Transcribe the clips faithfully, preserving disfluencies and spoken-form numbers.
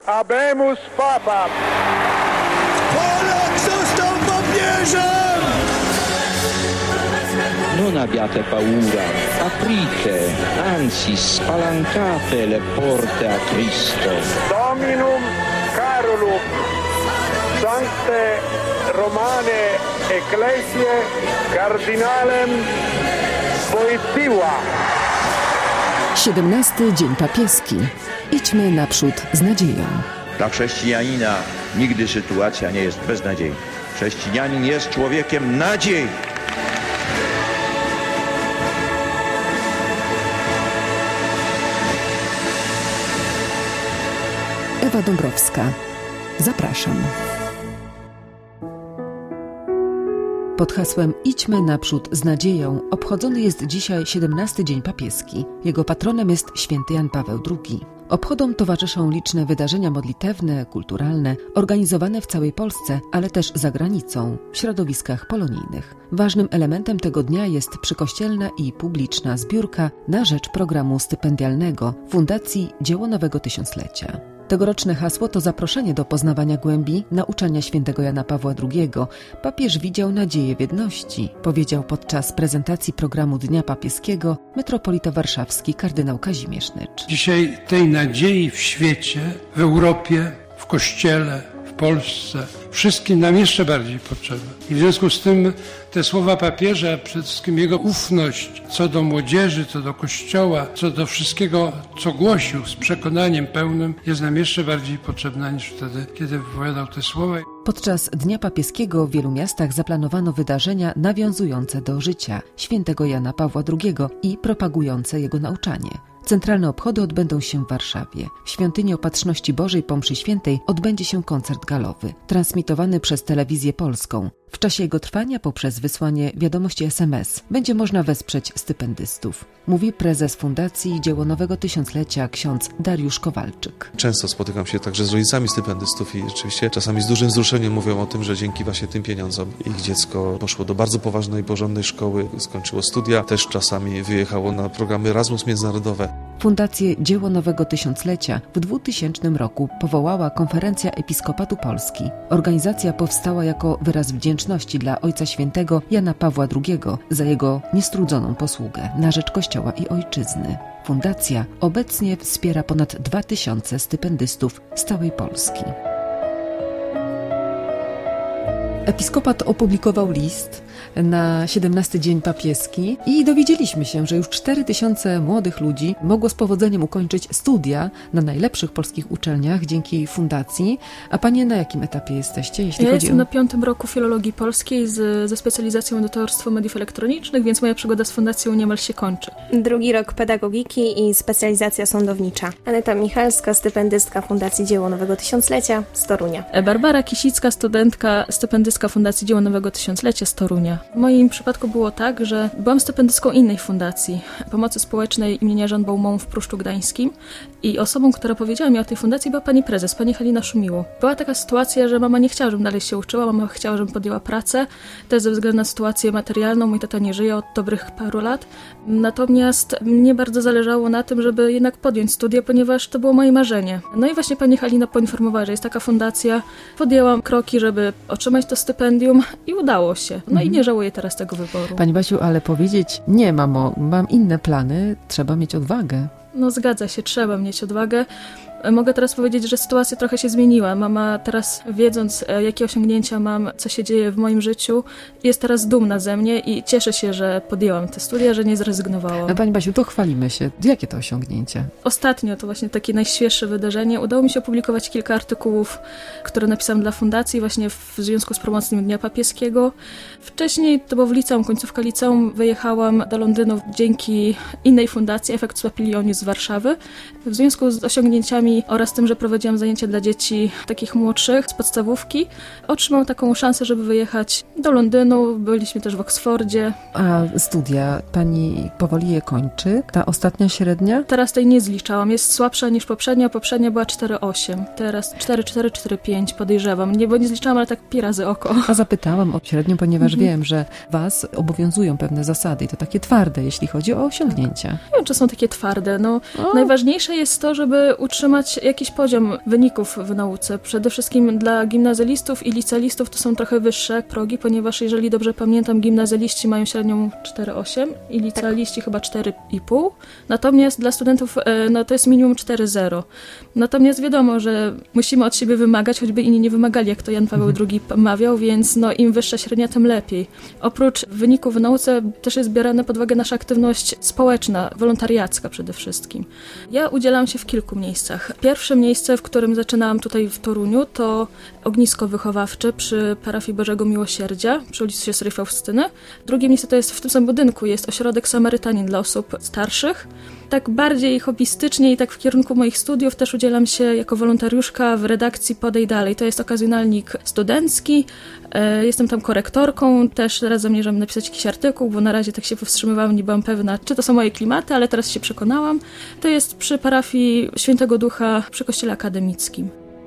Habemus Papam! Polak został papieżem! Non abbiate paura, aprite, anzi spalancate le porte a Cristo. Dominum Carolum, Sancte Romane Ecclesiae Cardinalem Wojtyła. siedemnasty Dzień Papieski. Idźmy naprzód z nadzieją. Dla chrześcijanina nigdy sytuacja nie jest beznadziejna. Chrześcijanin jest człowiekiem nadziei. Ewa Dąbrowska. Zapraszam. Pod hasłem Idźmy naprzód z nadzieją obchodzony jest dzisiaj siedemnasty Dzień Papieski. Jego patronem jest święty Jan Paweł drugi. Obchodom towarzyszą liczne wydarzenia modlitewne, kulturalne, organizowane w całej Polsce, ale też za granicą, w środowiskach polonijnych. Ważnym elementem tego dnia jest przykościelna i publiczna zbiórka na rzecz programu stypendialnego Fundacji Dzieło Nowego Tysiąclecia. Tegoroczne hasło to zaproszenie do poznawania głębi nauczania świętego Jana Pawła drugiego. Papież widział nadzieję w jedności, powiedział podczas prezentacji programu Dnia Papieskiego metropolita warszawski kardynał Kazimierz Nycz. Dzisiaj tej nadziei w świecie, w Europie, w Kościele, w Polsce, wszystkim nam jeszcze bardziej potrzeba. I w związku z tym te słowa papieża, przede wszystkim jego ufność co do młodzieży, co do Kościoła, co do wszystkiego, co głosił z przekonaniem pełnym, jest nam jeszcze bardziej potrzebna niż wtedy, kiedy wypowiadał te słowa. Podczas Dnia Papieskiego w wielu miastach zaplanowano wydarzenia nawiązujące do życia świętego Jana Pawła drugiego i propagujące jego nauczanie. Centralne obchody odbędą się w Warszawie. W Świątyni Opatrzności Bożej po mszy świętej odbędzie się koncert galowy, transmitowany przez Telewizję Polską. W czasie jego trwania poprzez wysłanie wiadomości es em es będzie można wesprzeć stypendystów, mówi prezes Fundacji Dzieło Nowego Tysiąclecia ksiądz Dariusz Kowalczyk. Często spotykam się także z rodzicami stypendystów i rzeczywiście czasami z dużym wzruszeniem mówią o tym, że dzięki właśnie tym pieniądzom ich dziecko poszło do bardzo poważnej, porządnej szkoły, skończyło studia, też czasami wyjechało na programy Erasmus międzynarodowe. Fundację Dzieło Nowego Tysiąclecia w dwutysięcznym roku powołała Konferencja Episkopatu Polski. Organizacja powstała jako wyraz wdzięczności dla Ojca Świętego Jana Pawła drugiego za jego niestrudzoną posługę na rzecz Kościoła i Ojczyzny. Fundacja obecnie wspiera ponad dwa tysiące stypendystów z całej Polski. Episkopat opublikował list na siedemnasty Dzień Papieski i dowiedzieliśmy się, że już cztery tysiące młodych ludzi mogło z powodzeniem ukończyć studia na najlepszych polskich uczelniach dzięki fundacji. A panie na jakim etapie jesteście? Jeśli ja chodzi jestem o... na piątym roku filologii polskiej z, ze specjalizacją edytorstwo mediów elektronicznych, więc moja przygoda z fundacją niemal się kończy. Drugi rok pedagogiki i specjalizacja sądownicza. Aneta Michalska, stypendystka Fundacji Dzieło Nowego Tysiąclecia z Torunia. Barbara Kisicka, studentka, stypendystka Fundacji Dzieło Nowego Tysiąclecia z Torunia. W moim przypadku było tak, że byłam stypendystką innej fundacji, Pomocy Społecznej imienia Jean Baumont w Pruszczu Gdańskim i osobą, która powiedziała mi o tej fundacji, była pani prezes, pani Halina Szumiło. Była taka sytuacja, że mama nie chciała, żebym dalej się uczyła, mama chciała, żebym podjęła pracę, też ze względu na sytuację materialną, mój tata nie żyje od dobrych paru lat, natomiast mnie bardzo zależało na tym, żeby jednak podjąć studia, ponieważ to było moje marzenie. No i właśnie pani Halina poinformowała, że jest taka fundacja, podjęłam kroki, żeby otrzymać to stypendium i udało się. No mhm. i nie żałuję teraz tego wyboru. Pani Basiu, ale powiedzieć, nie mamo, mam inne plany, trzeba mieć odwagę. No zgadza się, trzeba mieć odwagę. Mogę teraz powiedzieć, że sytuacja trochę się zmieniła. Mama teraz, wiedząc, jakie osiągnięcia mam, co się dzieje w moim życiu, jest teraz dumna ze mnie i cieszę się, że podjęłam te studia, że nie zrezygnowałam. Pani Basiu, to chwalimy się. Jakie to osiągnięcia? Ostatnio, to właśnie takie najświeższe wydarzenie, udało mi się opublikować kilka artykułów, które napisałam dla fundacji właśnie w związku z promocją Dnia Papieskiego. Wcześniej, to było w liceum, końcówka liceum, wyjechałam do Londynu dzięki innej fundacji, Effectus Papilionis z Warszawy. W związku z osiągnięciami oraz tym, że prowadziłam zajęcia dla dzieci takich młodszych z podstawówki, otrzymałam taką szansę, żeby wyjechać do Londynu. Byliśmy też w Oksfordzie. A studia pani powoli je kończy? Ta ostatnia średnia? Teraz tej nie zliczałam. Jest słabsza niż poprzednia. Poprzednia była cztery osiem. Teraz cztery cztery, cztery pięć podejrzewam. Nie, bo nie zliczałam, ale tak pi razy oko. A zapytałam o średnią, ponieważ mhm. wiem, że was obowiązują pewne zasady i to takie twarde, jeśli chodzi o osiągnięcia. Nie wiem, czy są takie twarde. No, najważniejsze jest to, żeby utrzymać utrzymać jakiś poziom wyników w nauce. Przede wszystkim dla gimnazjalistów i licealistów to są trochę wyższe progi, ponieważ jeżeli dobrze pamiętam, gimnazjaliści mają średnią cztery przecinek osiem i licealiści tak. chyba cztery przecinek pięć. Natomiast dla studentów no, to jest minimum cztery przecinek zero. Natomiast wiadomo, że musimy od siebie wymagać, choćby inni nie wymagali, jak to Jan Paweł mhm. drugi mawiał, więc no, im wyższa średnia, tym lepiej. Oprócz wyników w nauce też jest bierana pod uwagę nasza aktywność społeczna, wolontariacka przede wszystkim. Ja udzielam się w kilku miejscach. Pierwsze miejsce, w którym zaczynałam tutaj w Toruniu, to ognisko wychowawcze przy parafii Bożego Miłosierdzia, przy ulicy Siostry Faustyny. Drugie miejsce to jest w tym samym budynku, jest ośrodek Samarytanin dla osób starszych. Tak bardziej hobbystycznie i tak w kierunku moich studiów też udzielam się jako wolontariuszka w redakcji Podej Dalej. To jest okazjonalnik studencki. Jestem tam korektorką, też teraz zamierzam napisać jakiś artykuł, bo na razie tak się powstrzymywałam, nie byłam pewna, czy to są moje klimaty, ale teraz się przekonałam. To jest przy parafii Świętego Ducha przy Kościele Akademickim.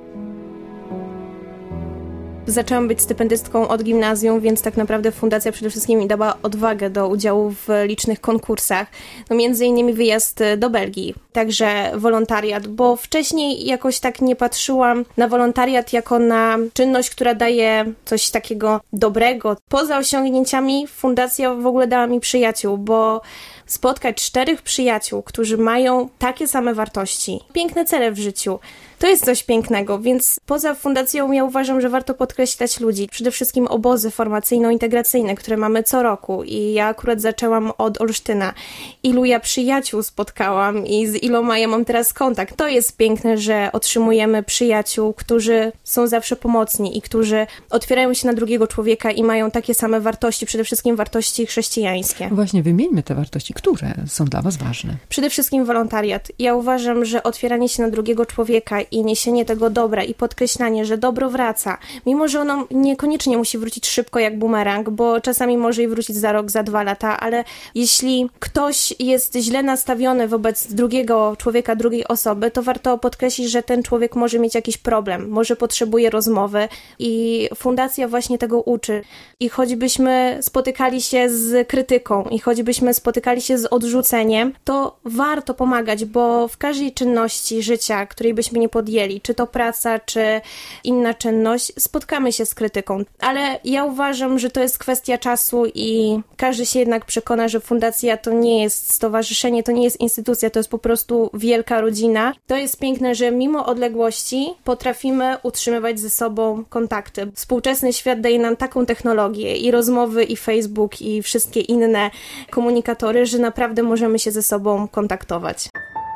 Zaczęłam być stypendystką od gimnazjum, więc tak naprawdę fundacja przede wszystkim mi dała odwagę do udziału w licznych konkursach. No między innymi wyjazd do Belgii, także wolontariat, bo wcześniej jakoś tak nie patrzyłam na wolontariat jako na czynność, która daje coś takiego dobrego. Poza osiągnięciami fundacja w ogóle dała mi przyjaciół, bo spotkać czterech przyjaciół, którzy mają takie same wartości, piękne cele w życiu, to jest coś pięknego, więc poza fundacją ja uważam, że warto podkreślać ludzi. Przede wszystkim obozy formacyjno-integracyjne, które mamy co roku i ja akurat zaczęłam od Olsztyna. Ilu ja przyjaciół spotkałam i z iloma ja mam teraz kontakt. To jest piękne, że otrzymujemy przyjaciół, którzy są zawsze pomocni i którzy otwierają się na drugiego człowieka i mają takie same wartości, przede wszystkim wartości chrześcijańskie. Właśnie wymieńmy te wartości, które są dla was ważne. Przede wszystkim wolontariat. Ja uważam, że otwieranie się na drugiego człowieka i niesienie tego dobra i podkreślanie, że dobro wraca, mimo że ono niekoniecznie musi wrócić szybko jak bumerang, bo czasami może i wrócić za rok, za dwa lata, ale jeśli ktoś jest źle nastawiony wobec drugiego człowieka, drugiej osoby, to warto podkreślić, że ten człowiek może mieć jakiś problem, może potrzebuje rozmowy i fundacja właśnie tego uczy. I choćbyśmy spotykali się z krytyką i choćbyśmy spotykali się z odrzuceniem, to warto pomagać, bo w każdej czynności życia, której byśmy nie podjęli, czy to praca, czy inna czynność, spotkamy się z krytyką. Ale ja uważam, że to jest kwestia czasu i każdy się jednak przekona, że fundacja to nie jest stowarzyszenie, to nie jest instytucja, to jest po prostu wielka rodzina. To jest piękne, że mimo odległości potrafimy utrzymywać ze sobą kontakty. Współczesny świat daje nam taką technologię i rozmowy, i Facebook, i wszystkie inne komunikatory, że naprawdę możemy się ze sobą kontaktować.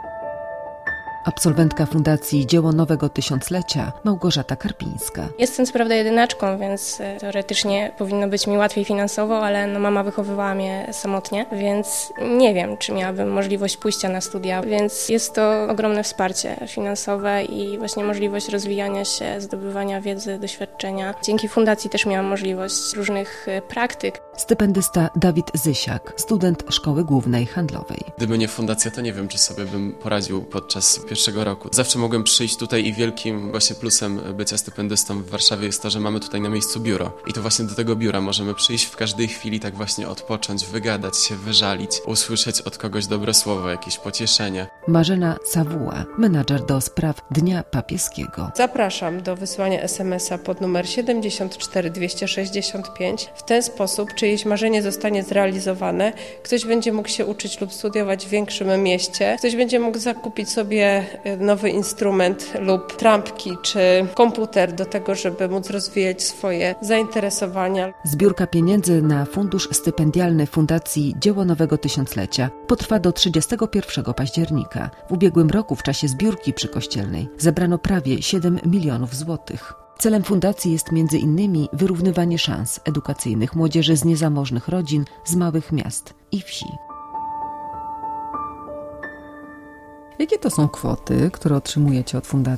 Absolwentka Fundacji Dzieło Nowego Tysiąclecia Małgorzata Karpińska. Jestem co prawda jedynaczką, więc teoretycznie powinno być mi łatwiej finansowo, ale no mama wychowywała mnie samotnie, więc nie wiem, czy miałabym możliwość pójścia na studia, więc jest to ogromne wsparcie finansowe i właśnie możliwość rozwijania się, zdobywania wiedzy, doświadczenia. Dzięki fundacji też miałam możliwość różnych praktyk. Stypendysta Dawid Zysiak, student Szkoły Głównej Handlowej. Gdyby nie fundacja, to nie wiem, czy sobie bym poradził podczas pierwszego roku. Zawsze mogłem przyjść tutaj i wielkim właśnie plusem bycia stypendystą w Warszawie jest to, że mamy tutaj na miejscu biuro. I to właśnie do tego biura możemy przyjść w każdej chwili, tak właśnie odpocząć, wygadać się, wyżalić, usłyszeć od kogoś dobre słowo, jakieś pocieszenie. Marzena Sawuła, menadżer do spraw Dnia Papieskiego. Zapraszam do wysłania es em es a pod numer siedemdziesiąt cztery dwieście sześćdziesiąt pięć. W ten sposób czyjeś marzenie zostanie zrealizowane, ktoś będzie mógł się uczyć lub studiować w większym mieście, ktoś będzie mógł zakupić sobie nowy instrument lub trampki czy komputer do tego, żeby móc rozwijać swoje zainteresowania. Zbiórka pieniędzy na fundusz stypendialny Fundacji Dzieło Nowego Tysiąclecia potrwa do trzydziestego pierwszego października. W ubiegłym roku w czasie zbiórki przykościelnej zebrano prawie siedem milionów złotych. Celem fundacji jest między innymi wyrównywanie szans edukacyjnych młodzieży z niezamożnych rodzin, z małych miast i wsi. Jakie to są kwoty, które otrzymujecie od fundacji?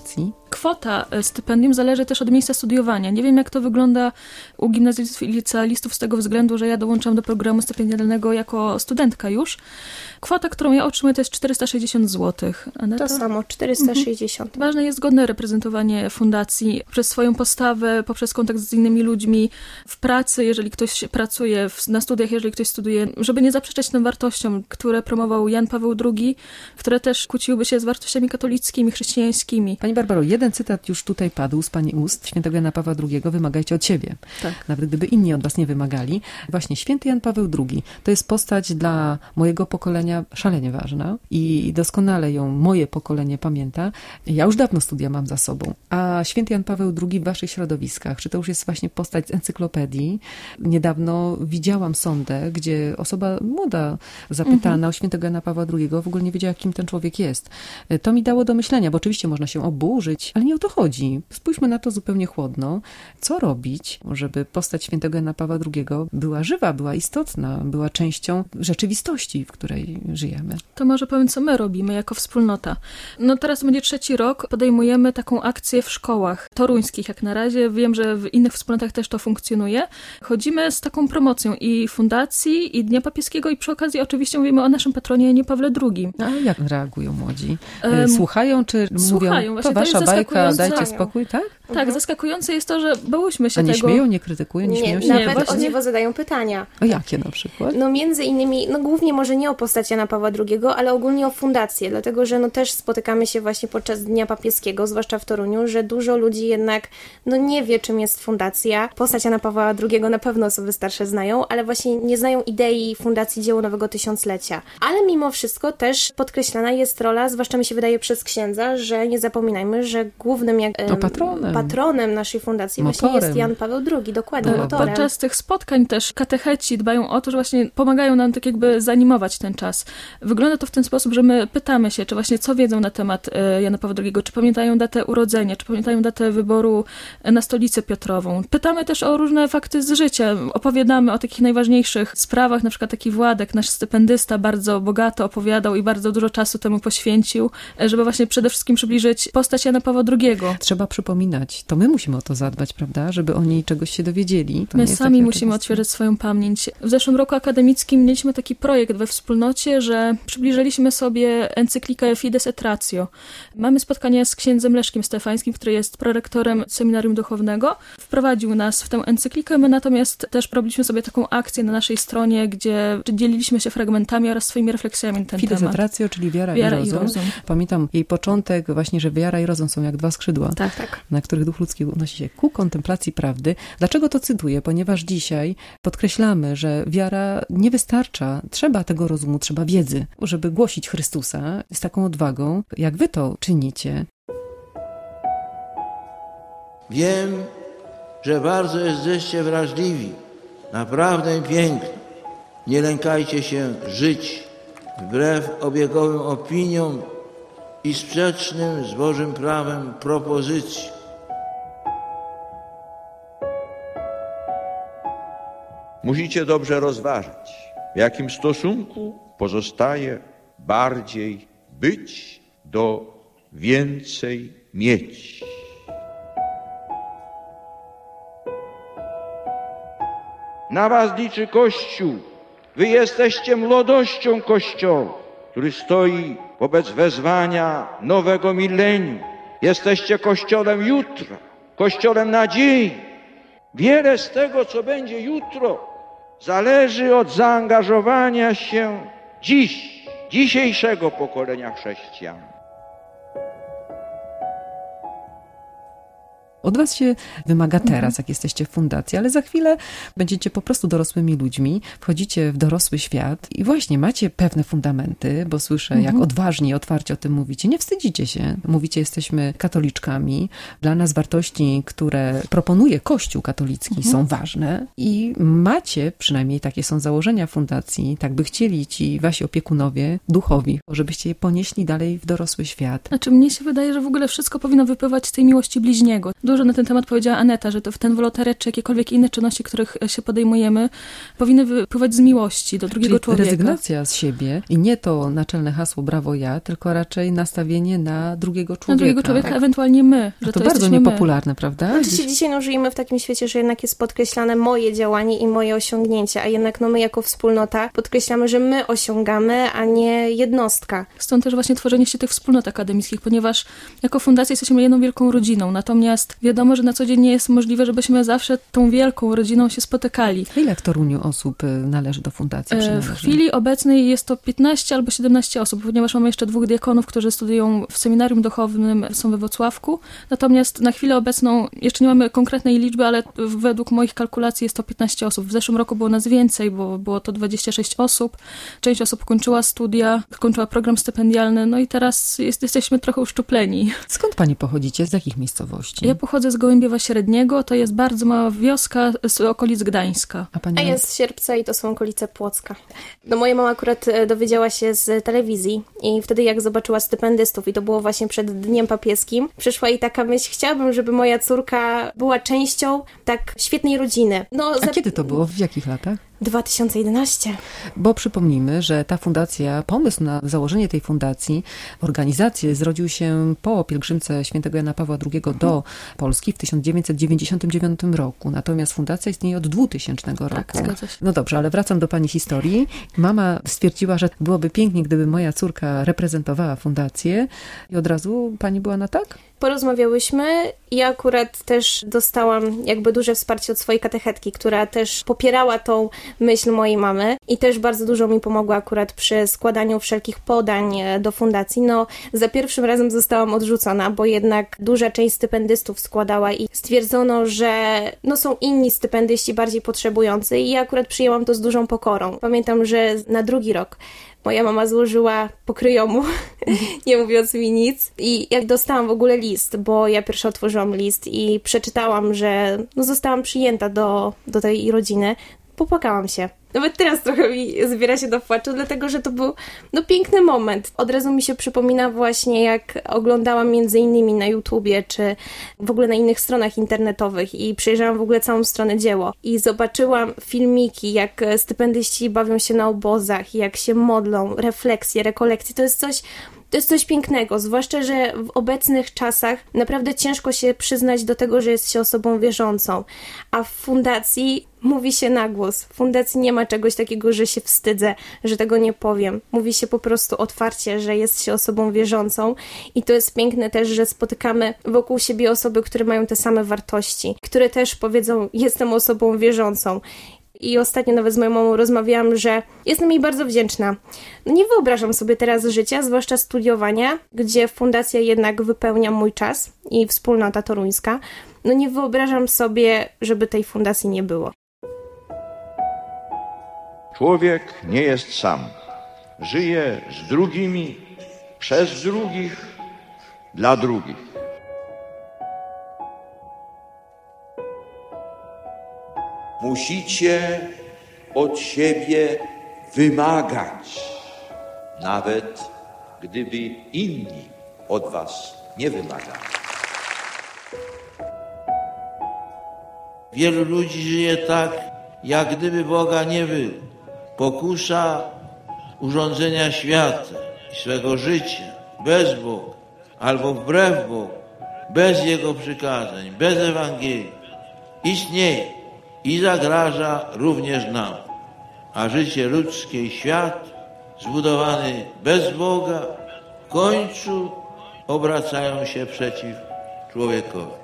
Kwota stypendium zależy też od miejsca studiowania. Nie wiem, jak to wygląda u gimnazjalistów i licealistów z tego względu, że ja dołączam do programu stypendialnego jako studentka już. Kwota, którą ja otrzymuję, to jest czterysta sześćdziesiąt złotych. To samo, czterysta sześćdziesiąt. Mhm. Ważne jest godne reprezentowanie fundacji przez swoją postawę, poprzez kontakt z innymi ludźmi, w pracy, jeżeli ktoś pracuje, na studiach, jeżeli ktoś studiuje, żeby nie zaprzeczać tym wartościom, które promował Jan Paweł drugi, które też kłóciłyby się z wartościami katolickimi, chrześcijańskimi. Pani Barbaro, jeden cytat już tutaj padł z pani ust, świętego Jana Pawła drugiego, wymagajcie od siebie. Tak. Nawet gdyby inni od was nie wymagali. Właśnie święty Jan Paweł drugi to jest postać dla mojego pokolenia szalenie ważna i doskonale ją moje pokolenie pamięta. Ja już dawno studia mam za sobą. A święty Jan Paweł drugi w waszych środowiskach, czy to już jest właśnie postać z encyklopedii? Niedawno widziałam sondę, gdzie osoba młoda zapytana mhm. o świętego Jana Pawła drugiego w ogóle nie wiedziała, kim ten człowiek jest. To mi dało do myślenia, bo oczywiście można się oburzyć, ale nie o to chodzi. Spójrzmy na to zupełnie chłodno. Co robić, żeby postać świętego Jana Pawła drugiego była żywa, była istotna, była częścią rzeczywistości, w której żyjemy? To może powiem, co my robimy jako wspólnota. No teraz będzie trzeci rok, podejmujemy taką akcję w szkołach toruńskich jak na razie. Wiem, że w innych wspólnotach też to funkcjonuje. Chodzimy z taką promocją i fundacji, i Dnia Papieskiego, i przy okazji oczywiście mówimy o naszym patronie Janie Pawle drugi. A jak reagują młodzi? Słuchają, czy Słuchają. mówią, to wasza to bajka, dajcie spokój, tak? Tak, mhm. zaskakujące jest to, że bałyśmy się A nie tego. śmieją, nie krytykują, nie, nie śmieją się? Nawet nie, właśnie. O dziwo zadają pytania. O jakie na przykład? No między innymi, no głównie może nie o postać Jana Pawła drugiego, ale ogólnie o fundację, dlatego, że no też spotykamy się właśnie podczas Dnia Papieskiego, zwłaszcza w Toruniu, że dużo ludzi jednak no nie wie, czym jest fundacja. Postać Jana Pawła drugiego na pewno osoby starsze znają, ale właśnie nie znają idei Fundacji Dzieło Nowego Tysiąclecia. Ale mimo wszystko też podkreślana jest rola, zwłaszcza mi się wydaje przez księdza, że nie zapominajmy, że głównym jak, no, patronem. patronem naszej fundacji motorem. właśnie jest Jan Paweł drugi, dokładnie, no, motorem. Podczas tych spotkań też katecheci dbają o to, że właśnie pomagają nam tak jakby zanimować ten czas. Wygląda to w ten sposób, że my pytamy się, czy właśnie co wiedzą na temat Jana Pawła drugiego, czy pamiętają datę urodzenia, czy pamiętają datę wyboru na Stolicę Piotrową. Pytamy też o różne fakty z życia, opowiadamy o takich najważniejszych sprawach, na przykład taki Władek, nasz stypendysta, bardzo bogato opowiadał i bardzo dużo czasu temu poświęcił, żeby właśnie przede wszystkim przybliżyć postać Jana Pawła drugiego. Trzeba przypominać. To my musimy o to zadbać, prawda? Żeby oni czegoś się dowiedzieli. To my sami musimy odświeżać swoją pamięć. W zeszłym roku akademickim mieliśmy taki projekt we wspólnocie, że przybliżyliśmy sobie encyklikę Fides et Ratio. Mamy spotkanie z księdzem Leszkiem Stefańskim, który jest prorektorem seminarium duchownego. Wprowadził nas w tę encyklikę, my natomiast też robiliśmy sobie taką akcję na naszej stronie, gdzie dzieliliśmy się fragmentami oraz swoimi refleksjami na ten Fides temat. et Ratio, czyli wiara, wiara i, rozum. i rozum. Pamiętam jej początek właśnie, że wiara i rozum są jak dwa skrzydła, tak, tak. na których duch ludzki unosi się ku kontemplacji prawdy. Dlaczego to cytuję? Ponieważ dzisiaj podkreślamy, że wiara nie wystarcza. Trzeba tego rozumu, trzeba wiedzy, żeby głosić Chrystusa z taką odwagą, jak wy to czynicie. Wiem, że bardzo jesteście wrażliwi, naprawdę piękni. Nie lękajcie się żyć wbrew obiegowym opiniom i sprzecznym z Bożym prawem propozycji. Musicie dobrze rozważyć, w jakim stosunku pozostaje bardziej być do więcej mieć. Na was liczy Kościół. Wy jesteście młodością Kościoła, który stoi wobec wezwania nowego milenium. Jesteście Kościołem jutra, Kościołem nadziei. Wiele z tego, co będzie jutro, zależy od zaangażowania się dziś, dzisiejszego pokolenia chrześcijan. Od was się wymaga teraz, jak jesteście w fundacji, ale za chwilę będziecie po prostu dorosłymi ludźmi, wchodzicie w dorosły świat i właśnie macie pewne fundamenty, bo słyszę, mhm. jak odważnie i otwarcie o tym mówicie. Nie wstydzicie się. Mówicie, jesteśmy katoliczkami. Dla nas wartości, które proponuje Kościół katolicki, mhm. są ważne i macie, przynajmniej takie są założenia fundacji, tak by chcieli ci wasi opiekunowie duchowi, żebyście je ponieśli dalej w dorosły świat. Znaczy, mnie się wydaje, że w ogóle wszystko powinno wypływać z tej miłości bliźniego. Dużo na ten temat powiedziała Aneta, że to ten wolontariat czy jakiekolwiek inne czynności, których się podejmujemy, powinny wypływać z miłości do drugiego Czyli człowieka. rezygnacja z siebie i nie to naczelne hasło brawo ja, tylko raczej nastawienie na drugiego człowieka. Na drugiego człowieka, tak. Ewentualnie my. Że to, to bardzo niepopularne, my. Prawda? Znaczy Dziś... dzisiaj no, żyjemy w takim świecie, że jednak jest podkreślane moje działanie i moje osiągnięcia, a jednak no, my jako wspólnota podkreślamy, że my osiągamy, a nie jednostka. Stąd też właśnie tworzenie się tych wspólnot akademickich, ponieważ jako fundacja jesteśmy jedną wielką rodziną, natomiast wiadomo, że na co dzień nie jest możliwe, żebyśmy zawsze tą wielką rodziną się spotykali. Ile w Toruniu osób należy do fundacji? W chwili obecnej jest to piętnaście albo siedemnaście osób, ponieważ mamy jeszcze dwóch diakonów, którzy studiują w seminarium duchownym, są we Włocławku. Natomiast na chwilę obecną jeszcze nie mamy konkretnej liczby, ale według moich kalkulacji jest to piętnaście osób. W zeszłym roku było nas więcej, bo było to dwadzieścia sześć osób. Część osób kończyła studia, kończyła program stypendialny, no i teraz jest, jesteśmy trochę uszczupleni. Skąd pani pochodzicie? Z jakich miejscowości? Ja pochodzę z Gołębiewa Średniego, to jest bardzo mała wioska z okolic Gdańska. A, pani... A ja z Sierpca i to są okolice Płocka. No moja mama akurat dowiedziała się z telewizji i wtedy jak zobaczyła stypendystów i to było właśnie przed Dniem Papieskim, przyszła jej taka myśl, chciałabym, żeby moja córka była częścią tak świetnej rodziny. No, A za... kiedy to było? W jakich latach? dwa tysiące jedenaście. Bo przypomnijmy, że ta fundacja, pomysł na założenie tej fundacji, organizację zrodził się po pielgrzymce świętego Jana Pawła drugiego do Polski w tysiąc dziewięćset dziewięćdziesiątym dziewiątym roku. Natomiast fundacja istnieje od dwutysięcznego roku. Tak, zgadza się. No dobrze, ale wracam do pani historii. Mama stwierdziła, że byłoby pięknie, gdyby moja córka reprezentowała fundację i od razu pani była na tak? Porozmawiałyśmy i ja akurat też dostałam jakby duże wsparcie od swojej katechetki, która też popierała tą myśl mojej mamy i też bardzo dużo mi pomogła akurat przy składaniu wszelkich podań do fundacji. No, za pierwszym razem zostałam odrzucona, bo jednak duża część stypendystów składała i stwierdzono, że no są inni stypendyści bardziej potrzebujący i ja akurat przyjęłam to z dużą pokorą. Pamiętam, że na drugi rok moja mama złożyła pokryjomu, nie mówiąc mi nic. I jak dostałam w ogóle list, bo ja pierwsza otworzyłam list i przeczytałam, że no zostałam przyjęta do, do tej rodziny, popłakałam się. Nawet teraz trochę mi zbiera się do płaczu, dlatego że to był no, piękny moment. Od razu mi się przypomina właśnie, jak oglądałam między innymi na YouTubie, czy w ogóle na innych stronach internetowych i przejrzałam w ogóle całą stronę dzieło. I zobaczyłam filmiki, jak stypendyści bawią się na obozach, jak się modlą, refleksje, rekolekcje. To jest coś... To jest coś pięknego, zwłaszcza, że w obecnych czasach naprawdę ciężko się przyznać do tego, że jest się osobą wierzącą, a w fundacji mówi się na głos. W fundacji nie ma czegoś takiego, że się wstydzę, że tego nie powiem. Mówi się po prostu otwarcie, że jest się osobą wierzącą i to jest piękne też, że spotykamy wokół siebie osoby, które mają te same wartości, które też powiedzą, jestem osobą wierzącą. I ostatnio nawet z moją mamą rozmawiałam, że jestem jej bardzo wdzięczna. No nie wyobrażam sobie teraz życia, zwłaszcza studiowania, gdzie fundacja jednak wypełnia mój czas i wspólnota toruńska. No nie wyobrażam sobie, żeby tej fundacji nie było. Człowiek nie jest sam. Żyje z drugimi, przez drugich, dla drugich. Musicie od siebie wymagać, nawet gdyby inni od was nie wymagali. Wielu ludzi żyje tak, jak gdyby Boga nie było. Pokusa urządzenia świata i swego życia bez Boga albo wbrew Bogu, bez Jego przykazań, bez Ewangelii istnieje i zagraża również nam. A życie ludzkie i świat zbudowany bez Boga w końcu obracają się przeciw człowiekowi.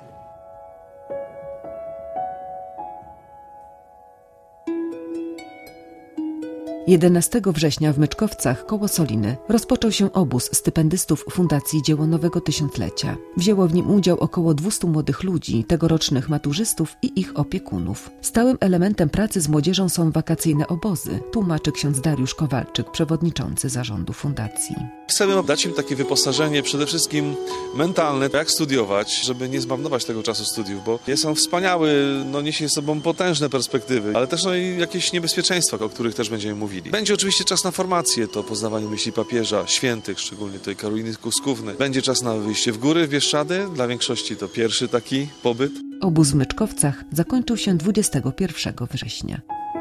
jedenastego września w Myczkowcach koło Soliny rozpoczął się obóz stypendystów Fundacji Dzieło Nowego Tysiąclecia. Wzięło w nim udział około dwustu młodych ludzi, tegorocznych maturzystów i ich opiekunów. Stałym elementem pracy z młodzieżą są wakacyjne obozy, tłumaczy ksiądz Dariusz Kowalczyk, przewodniczący zarządu fundacji. Chcemy dać im takie wyposażenie przede wszystkim mentalne, jak studiować, żeby nie zmarnować tego czasu studiów, bo są wspaniałe, no niesie ze sobą potężne perspektywy, ale też no i jakieś niebezpieczeństwa, o których też będziemy mówili. bawili. Będzie oczywiście czas na formację, to poznawanie myśli papieża, świętych, szczególnie tej Karoliny Kuskówny. Będzie czas na wyjście w góry, w Bieszczady. Dla większości to pierwszy taki pobyt. Obóz w Myczkowcach zakończył się dwudziestego pierwszego września.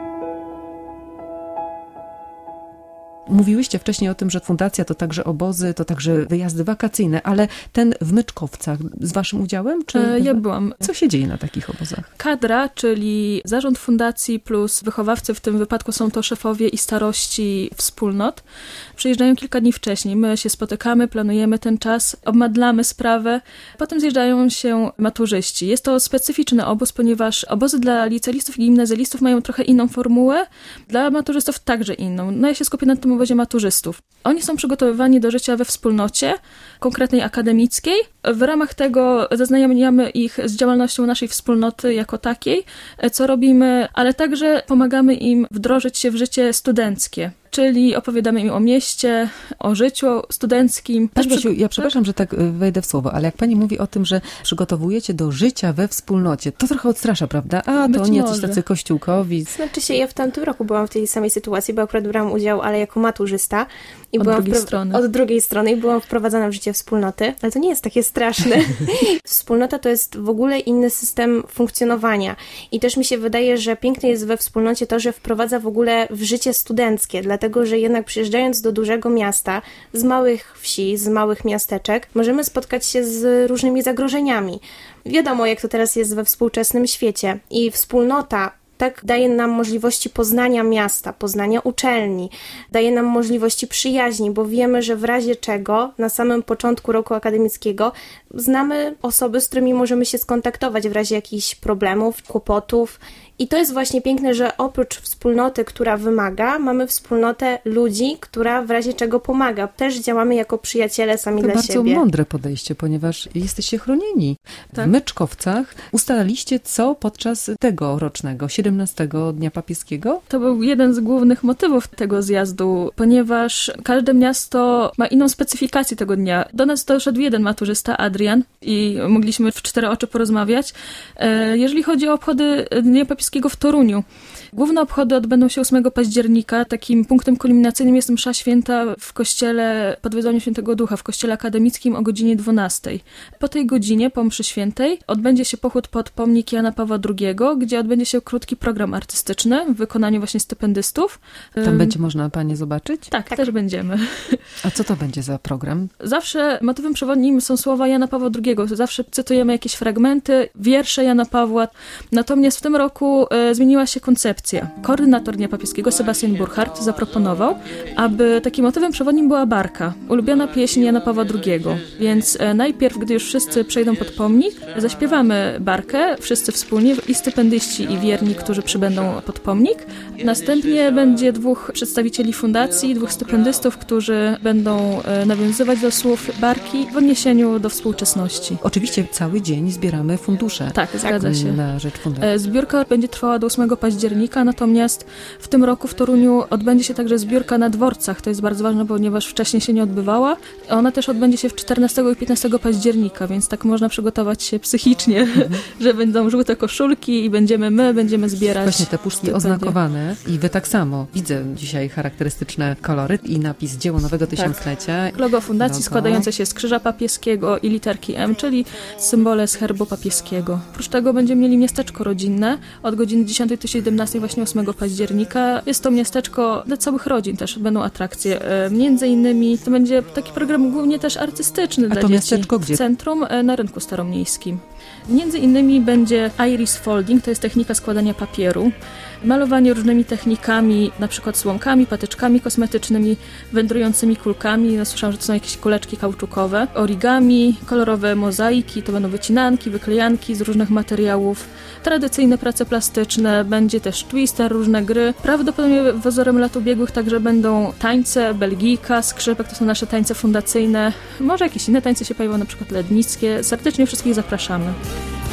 Mówiłyście wcześniej o tym, że fundacja to także obozy, to także wyjazdy wakacyjne, ale ten w Myczkowcach z waszym udziałem? Czy e, ja byłam. Co się dzieje na takich obozach? Kadra, czyli zarząd fundacji plus wychowawcy, w tym wypadku są to szefowie i starości wspólnot, przyjeżdżają kilka dni wcześniej. My się spotykamy, planujemy ten czas, obmadlamy sprawę, potem zjeżdżają się maturzyści. Jest to specyficzny obóz, ponieważ obozy dla licealistów i gimnazjalistów mają trochę inną formułę, dla maturzystów także inną. No ja się skupię na tym obozie maturzystów. Oni są przygotowywani do życia we wspólnocie, konkretnej akademickiej. W ramach tego zaznajamiamy ich z działalnością naszej wspólnoty jako takiej, co robimy, ale także pomagamy im wdrożyć się w życie studenckie. Czyli opowiadamy im o mieście, o życiu studenckim. Pani Basiu, ja przepraszam, że tak wejdę w słowo, ale jak pani mówi o tym, że przygotowujecie do życia we wspólnocie, to trochę odstrasza, prawda? A, to nie coś tacy kościółkowi. Znaczy się, ja w tamtym roku byłam w tej samej sytuacji, bo akurat brałam udział, ale jako maturzysta. I od byłam drugiej wpro- strony. Od drugiej strony i byłam wprowadzana w życie wspólnoty, ale to nie jest takie straszne. Wspólnota to jest w ogóle inny system funkcjonowania. I też mi się wydaje, że piękne jest we wspólnocie to, że wprowadza w ogóle w życie studenckie, dlatego, że jednak przyjeżdżając do dużego miasta, z małych wsi, z małych miasteczek, możemy spotkać się z różnymi zagrożeniami. Wiadomo, jak to teraz jest we współczesnym świecie. I wspólnota tak daje nam możliwości poznania miasta, poznania uczelni, daje nam możliwości przyjaźni, bo wiemy, że w razie czego na samym początku roku akademickiego znamy osoby, z którymi możemy się skontaktować w razie jakichś problemów, kłopotów. I to jest właśnie piękne, że oprócz wspólnoty, która wymaga, mamy wspólnotę ludzi, która w razie czego pomaga. Też działamy jako przyjaciele sami to dla siebie. To bardzo mądre podejście, ponieważ jesteście chronieni. Tak. W Myczkowcach ustalaliście co podczas tegorocznego, siedemnastego Dnia Papieskiego? To był jeden z głównych motywów tego zjazdu, ponieważ każde miasto ma inną specyfikację tego dnia. Do nas doszedł jeden maturzysta, Adrian, i mogliśmy w cztery oczy porozmawiać. Jeżeli chodzi o obchody Dnia Papieskiego w Toruniu, główne obchody odbędą się ósmego października. Takim punktem kulminacyjnym jest msza święta w kościele pod wezwaniem Świętego Ducha, w kościele akademickim o godzinie dwunastej. Po tej godzinie, po mszy świętej, odbędzie się pochód pod pomnik Jana Pawła drugiego, gdzie odbędzie się krótki program artystyczny w wykonaniu właśnie stypendystów. Tam będzie można panie zobaczyć? Tak, tak, też będziemy. A co to będzie za program? Zawsze motywem przewodnim są słowa Jana Pawła drugiego. Zawsze cytujemy jakieś fragmenty, wiersze Jana Pawła. Natomiast w tym roku e, zmieniła się koncepcja. Koordynator Dnia Papieskiego, Sebastian Burchardt, zaproponował, aby takim motywem przewodnim była barka, ulubiona pieśń Jana Pawła drugiego. Więc e, najpierw, gdy już wszyscy przejdą pod pomnik, zaśpiewamy barkę, wszyscy wspólnie, i stypendyści, i wierni, którzy przybędą pod pomnik. Następnie będzie dwóch przedstawicieli fundacji, dwóch stypendystów, którzy będą e, nawiązywać do słów barki w odniesieniu do współczesności. Oczywiście cały dzień zbieramy fundusze. Tak, zgadza się. Na rzecz fundacji. E, zbiórka będzie trwała do ósmego października, natomiast w tym roku w Toruniu odbędzie się także zbiórka na dworcach. To jest bardzo ważne, ponieważ wcześniej się nie odbywała. Ona też odbędzie się w czternastego i piętnastego października, więc tak można przygotować się psychicznie, mhm. że będą żółte koszulki i będziemy my, będziemy zbierać. Właśnie te puszki oznakowane i wy tak samo. Widzę dzisiaj charakterystyczne kolory i napis Dzieło Nowego Tysiąclecia. Tak. Logo fundacji Logo. składające się z krzyża papieskiego i literki M, czyli symbole z herbu papieskiego. Oprócz tego będziemy mieli miasteczko rodzinne od godziny dziesiątej do siedemnastej właśnie ósmego października. Jest to miasteczko dla całych rodzin też, będą atrakcje. Między innymi to będzie taki program głównie też artystyczny A dla to dzieci. miasteczko gdzie? W centrum, na rynku staromiejskim. Między innymi będzie iris folding, to jest technika składania papieru, malowanie różnymi technikami, na przykład słomkami, patyczkami kosmetycznymi, wędrującymi kulkami. No, słyszałam, że to są jakieś kuleczki kauczukowe, origami, kolorowe mozaiki, to będą wycinanki, wyklejanki z różnych materiałów, tradycyjne prace plastyczne, będzie też twister, różne gry. Prawdopodobnie wzorem lat ubiegłych także będą tańce, belgijka, skrzypek, to są nasze tańce fundacyjne. Może jakieś inne tańce się pojawią, na przykład lednickie. Serdecznie wszystkich zapraszamy.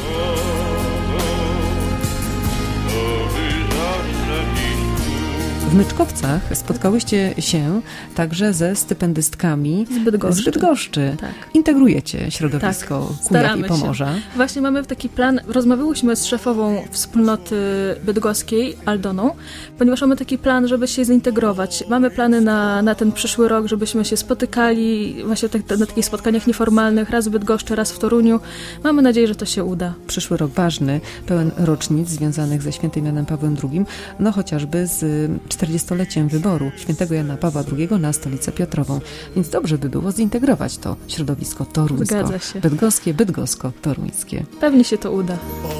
W W Myczkowcach spotkałyście się także ze stypendystkami z Bydgoszczy. Z Bydgoszczy. Tak. Integrujecie środowisko tak, Kujaw i Pomorza. Się. Właśnie mamy taki plan, rozmawiałyśmy z szefową wspólnoty bydgoskiej, Aldoną, ponieważ mamy taki plan, żeby się zintegrować. Mamy plany na, na ten przyszły rok, żebyśmy się spotykali właśnie tak, na takich spotkaniach nieformalnych, raz w Bydgoszczy, raz w Toruniu. Mamy nadzieję, że to się uda. Przyszły rok ważny, pełen rocznic związanych ze świętym Janem Pawłem drugim, no chociażby z czterdziestoleciem wyboru świętego Jana Pawła drugiego na stolicę Piotrową. Więc dobrze by było zintegrować to środowisko toruńsko. Zgadza się. Bydgoskie, bydgosko-toruńskie. Pewnie się to uda.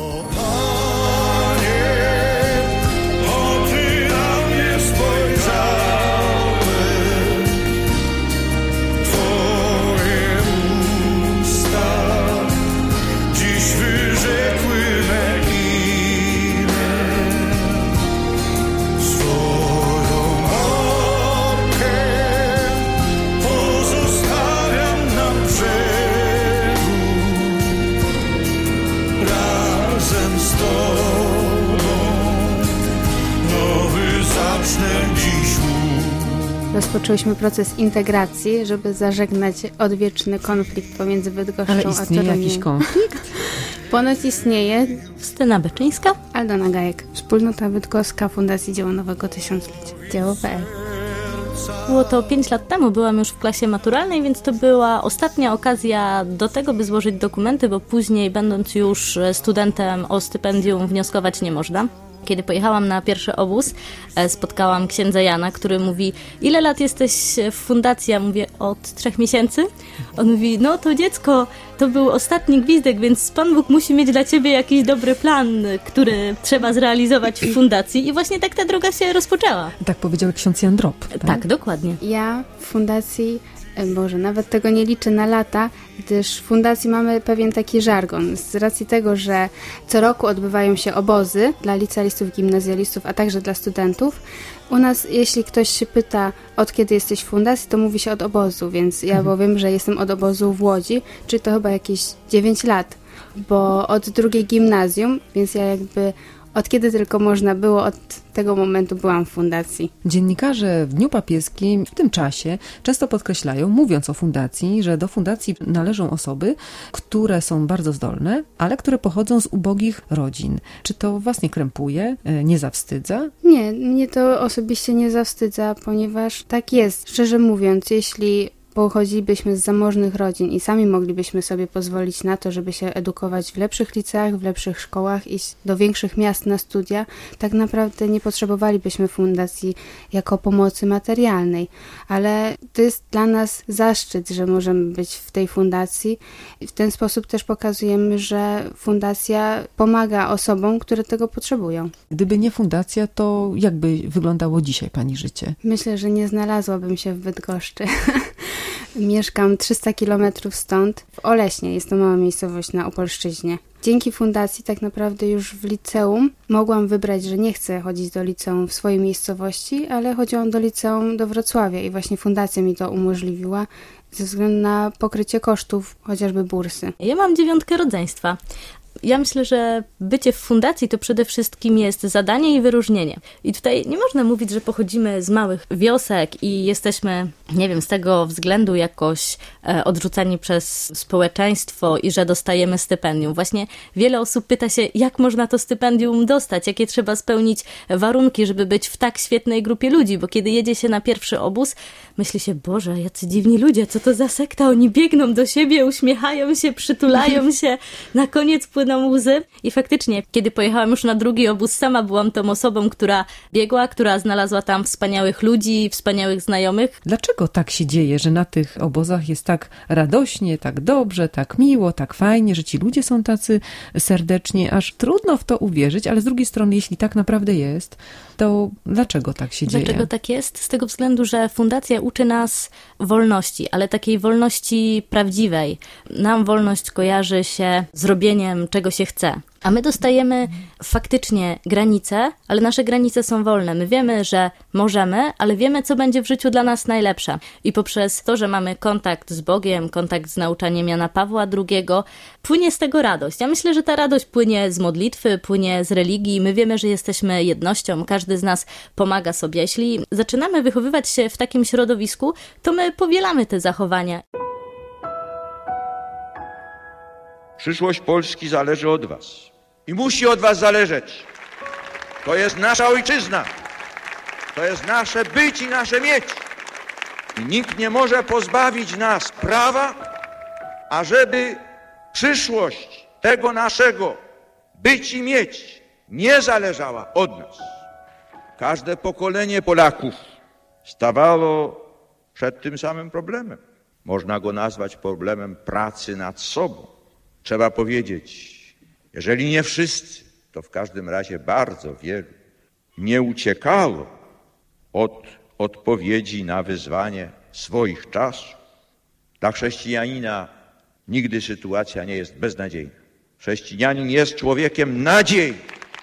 Rozpoczęłyśmy proces integracji, żeby zażegnać odwieczny konflikt pomiędzy Bydgoszczą a Toruniem. Ale istnieje jakiś konflikt? Ponoć istnieje. Justyna Beczyńska. Aldona Gajek. Wspólnota Bydgoska Fundacji Dzieło Nowego Tysiąclecia. Dzieło kropka pe el. Było to pięć lat temu, byłam już w klasie maturalnej, więc to była ostatnia okazja do tego, by złożyć dokumenty, bo później, będąc już studentem, o stypendium wnioskować nie można. Kiedy pojechałam na pierwszy obóz, spotkałam księdza Jana, który mówi: ile lat jesteś w fundacji? Ja mówię: od trzech miesięcy. On mówi: no to dziecko, to był ostatni gwizdek, więc Pan Bóg musi mieć dla ciebie jakiś dobry plan, który trzeba zrealizować w fundacji. I właśnie tak ta droga się rozpoczęła. Tak powiedział ksiądz Jan Drop. Tak, tak dokładnie. Ja w fundacji, Boże, nawet tego nie liczę na lata, gdyż w fundacji mamy pewien taki żargon. Z racji tego, że co roku odbywają się obozy dla licealistów, gimnazjalistów, a także dla studentów, u nas, jeśli ktoś się pyta, od kiedy jesteś w fundacji, to mówi się od obozu, więc ja mhm. powiem, że jestem od obozu w Łodzi, czyli to chyba jakieś dziewięć lat, bo od drugiej gimnazjum, więc ja jakby od kiedy tylko można było, od tego momentu byłam w fundacji. Dziennikarze w Dniu Papieskim w tym czasie często podkreślają, mówiąc o fundacji, że do fundacji należą osoby, które są bardzo zdolne, ale które pochodzą z ubogich rodzin. Czy to was nie krępuje, nie zawstydza? Nie, mnie to osobiście nie zawstydza, ponieważ tak jest. Szczerze mówiąc, jeśli pochodzilibyśmy z zamożnych rodzin i sami moglibyśmy sobie pozwolić na to, żeby się edukować w lepszych liceach, w lepszych szkołach, iść do większych miast na studia, tak naprawdę nie potrzebowalibyśmy fundacji jako pomocy materialnej. Ale to jest dla nas zaszczyt, że możemy być w tej fundacji. I w ten sposób też pokazujemy, że fundacja pomaga osobom, które tego potrzebują. Gdyby nie fundacja, to jakby wyglądało dzisiaj pani życie? Myślę, że nie znalazłabym się w Bydgoszczy. Mieszkam trzysta kilometrów stąd, w Oleśnie, jest to mała miejscowość na Opolszczyźnie. Dzięki fundacji tak naprawdę już w liceum mogłam wybrać, że nie chcę chodzić do liceum w swojej miejscowości, ale chodziłam do liceum do Wrocławia i właśnie fundacja mi to umożliwiła ze względu na pokrycie kosztów chociażby bursy. Ja mam dziewiątkę rodzeństwa. Ja myślę, że bycie w fundacji to przede wszystkim jest zadanie i wyróżnienie. I tutaj nie można mówić, że pochodzimy z małych wiosek i jesteśmy, nie wiem, z tego względu jakoś e, odrzucani przez społeczeństwo i że dostajemy stypendium. Właśnie wiele osób pyta się, jak można to stypendium dostać, jakie trzeba spełnić warunki, żeby być w tak świetnej grupie ludzi, bo kiedy jedzie się na pierwszy obóz, myśli się: Boże, jacy dziwni ludzie, co to za sekta, oni biegną do siebie, uśmiechają się, przytulają się, na koniec płyną łzy. I faktycznie, kiedy pojechałam już na drugi obóz, sama byłam tą osobą, która biegła, która znalazła tam wspaniałych ludzi, wspaniałych znajomych. Dlaczego tak się dzieje, że na tych obozach jest tak radośnie, tak dobrze, tak miło, tak fajnie, że ci ludzie są tacy serdeczni, aż trudno w to uwierzyć, ale z drugiej strony, jeśli tak naprawdę jest, to dlaczego tak się dzieje? Dlaczego tak jest? Z tego względu, że fundacja uczy nas wolności, ale takiej wolności prawdziwej. Nam wolność kojarzy się z robieniem, czego się chce. A my dostajemy faktycznie granice, ale nasze granice są wolne. My wiemy, że możemy, ale wiemy, co będzie w życiu dla nas najlepsze. I poprzez to, że mamy kontakt z Bogiem, kontakt z nauczaniem Jana Pawła drugiego, płynie z tego radość. Ja myślę, że ta radość płynie z modlitwy, płynie z religii. My wiemy, że jesteśmy jednością, każdy z nas pomaga sobie. Jeśli zaczynamy wychowywać się w takim środowisku, to my powielamy te zachowania. Przyszłość Polski zależy od was. I musi od was zależeć. To jest nasza ojczyzna. To jest nasze być i nasze mieć. I nikt nie może pozbawić nas prawa, ażeby przyszłość tego naszego być i mieć nie zależała od nas. Każde pokolenie Polaków stawało przed tym samym problemem. Można go nazwać problemem pracy nad sobą. Trzeba powiedzieć, jeżeli nie wszyscy, to w każdym razie bardzo wielu nie uciekało od odpowiedzi na wyzwanie swoich czasów. Dla chrześcijanina nigdy sytuacja nie jest beznadziejna. Chrześcijanin jest człowiekiem nadziei.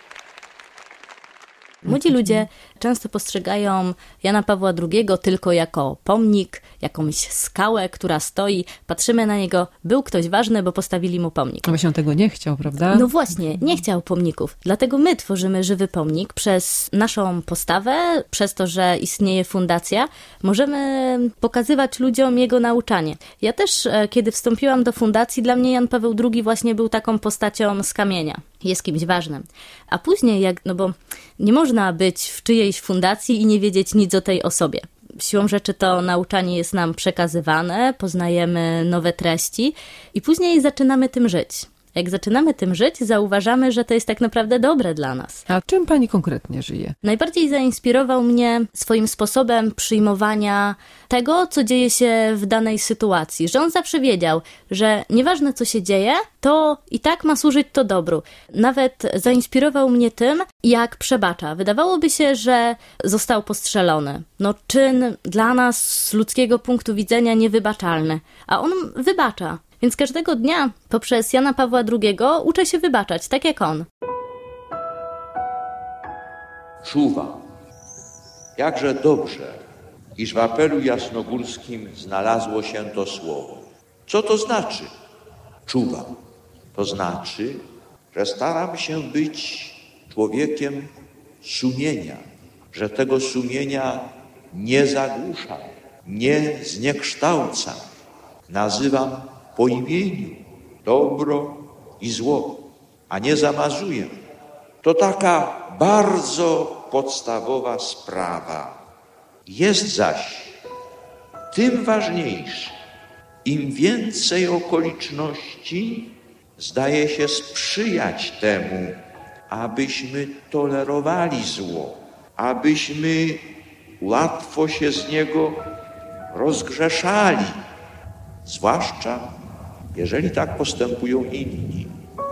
Młodzi ludzie często postrzegają Jana Pawła drugiego tylko jako pomnik, jakąś skałę, która stoi. Patrzymy na niego, był ktoś ważny, bo postawili mu pomnik. Właśnie on tego nie chciał, prawda? No właśnie, nie chciał pomników. Dlatego my tworzymy żywy pomnik przez naszą postawę, przez to, że istnieje fundacja. Możemy pokazywać ludziom jego nauczanie. Ja też, kiedy wstąpiłam do fundacji, dla mnie Jan Paweł drugi właśnie był taką postacią z kamienia. Jest kimś ważnym. A później, jak, no bo nie można być w czyjejś fundacji i nie wiedzieć nic o tej osobie. Siłą rzeczy to nauczanie jest nam przekazywane, poznajemy nowe treści i później zaczynamy tym żyć. Jak zaczynamy tym żyć, zauważamy, że to jest tak naprawdę dobre dla nas. A czym pani konkretnie żyje? Najbardziej zainspirował mnie swoim sposobem przyjmowania tego, co dzieje się w danej sytuacji. Że on zawsze wiedział, że nieważne co się dzieje, to i tak ma służyć to dobru. Nawet zainspirował mnie tym, jak przebacza. Wydawałoby się, że został postrzelony. No czyn dla nas z ludzkiego punktu widzenia niewybaczalny. A on wybacza. Więc każdego dnia poprzez Jana Pawła drugiego uczę się wybaczać, tak jak on. Czuwam. Jakże dobrze, iż w apelu jasnogórskim znalazło się to słowo. Co to znaczy? Czuwam. To znaczy, że staram się być człowiekiem sumienia, że tego sumienia nie zagłuszam, nie zniekształcam. Nazywam po imieniu dobro i zło, a nie zamazuję. To taka bardzo podstawowa sprawa. Jest zaś tym ważniejsze, im więcej okoliczności zdaje się sprzyjać temu, abyśmy tolerowali zło, abyśmy łatwo się z niego rozgrzeszali, zwłaszcza jeżeli tak postępują inni.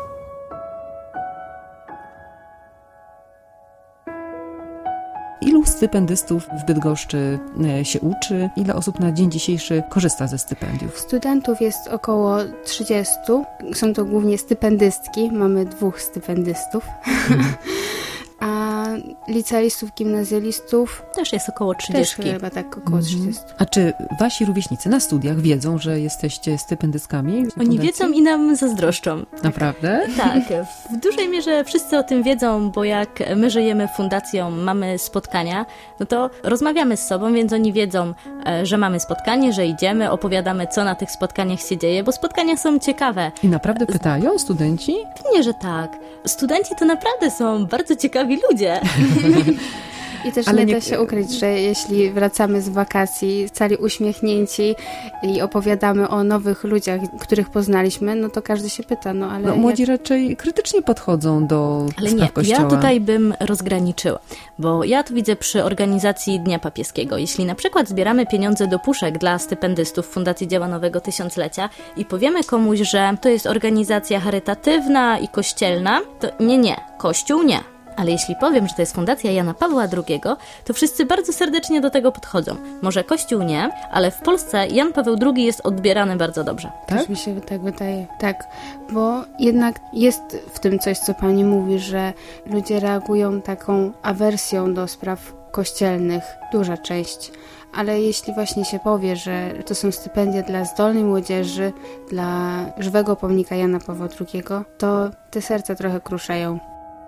Ilu stypendystów w Bydgoszczy się uczy? Ile osób na dzień dzisiejszy korzysta ze stypendiów? Studentów jest około trzydziestu. Są to głównie stypendystki. Mamy dwóch stypendystów. Hmm. A licealistów, gimnazjalistów też jest około trzydziestu. Też chyba tak około trzydziestu. A czy wasi rówieśnicy na studiach wiedzą, że jesteście stypendystkami? Oni wiedzą i nam zazdroszczą. Naprawdę? Tak. W dużej mierze wszyscy o tym wiedzą, bo jak my żyjemy fundacją, mamy spotkania, no to rozmawiamy z sobą, więc oni wiedzą, że mamy spotkanie, że idziemy, opowiadamy, co na tych spotkaniach się dzieje, bo spotkania są ciekawe. I naprawdę pytają studenci? Nie, że tak. Studenci to naprawdę są bardzo ciekawi ludzie. I też ale nie da się ukryć, że jeśli wracamy z wakacji cali uśmiechnięci i opowiadamy o nowych ludziach, których poznaliśmy, no to każdy się pyta, no ale... No, młodzi jak... raczej krytycznie podchodzą do ale spraw nie, Kościoła. Ja tutaj bym rozgraniczyła, bo ja tu widzę przy organizacji Dnia Papieskiego. Jeśli na przykład zbieramy pieniądze do puszek dla stypendystów Fundacji Dzieła Nowego Tysiąclecia i powiemy komuś, że to jest organizacja charytatywna i kościelna, to nie, nie, Kościół nie. Ale jeśli powiem, że to jest Fundacja Jana Pawła drugiego, to wszyscy bardzo serdecznie do tego podchodzą. Może Kościół nie, ale w Polsce Jan Paweł drugi jest odbierany bardzo dobrze. Tak? Też mi się tak wydaje. Tak, bo jednak jest w tym coś, co pani mówi, że ludzie reagują taką awersją do spraw kościelnych, duża część. Ale jeśli właśnie się powie, że to są stypendia dla zdolnej młodzieży, dla żywego pomnika Jana Pawła drugiego, to te serca trochę kruszają.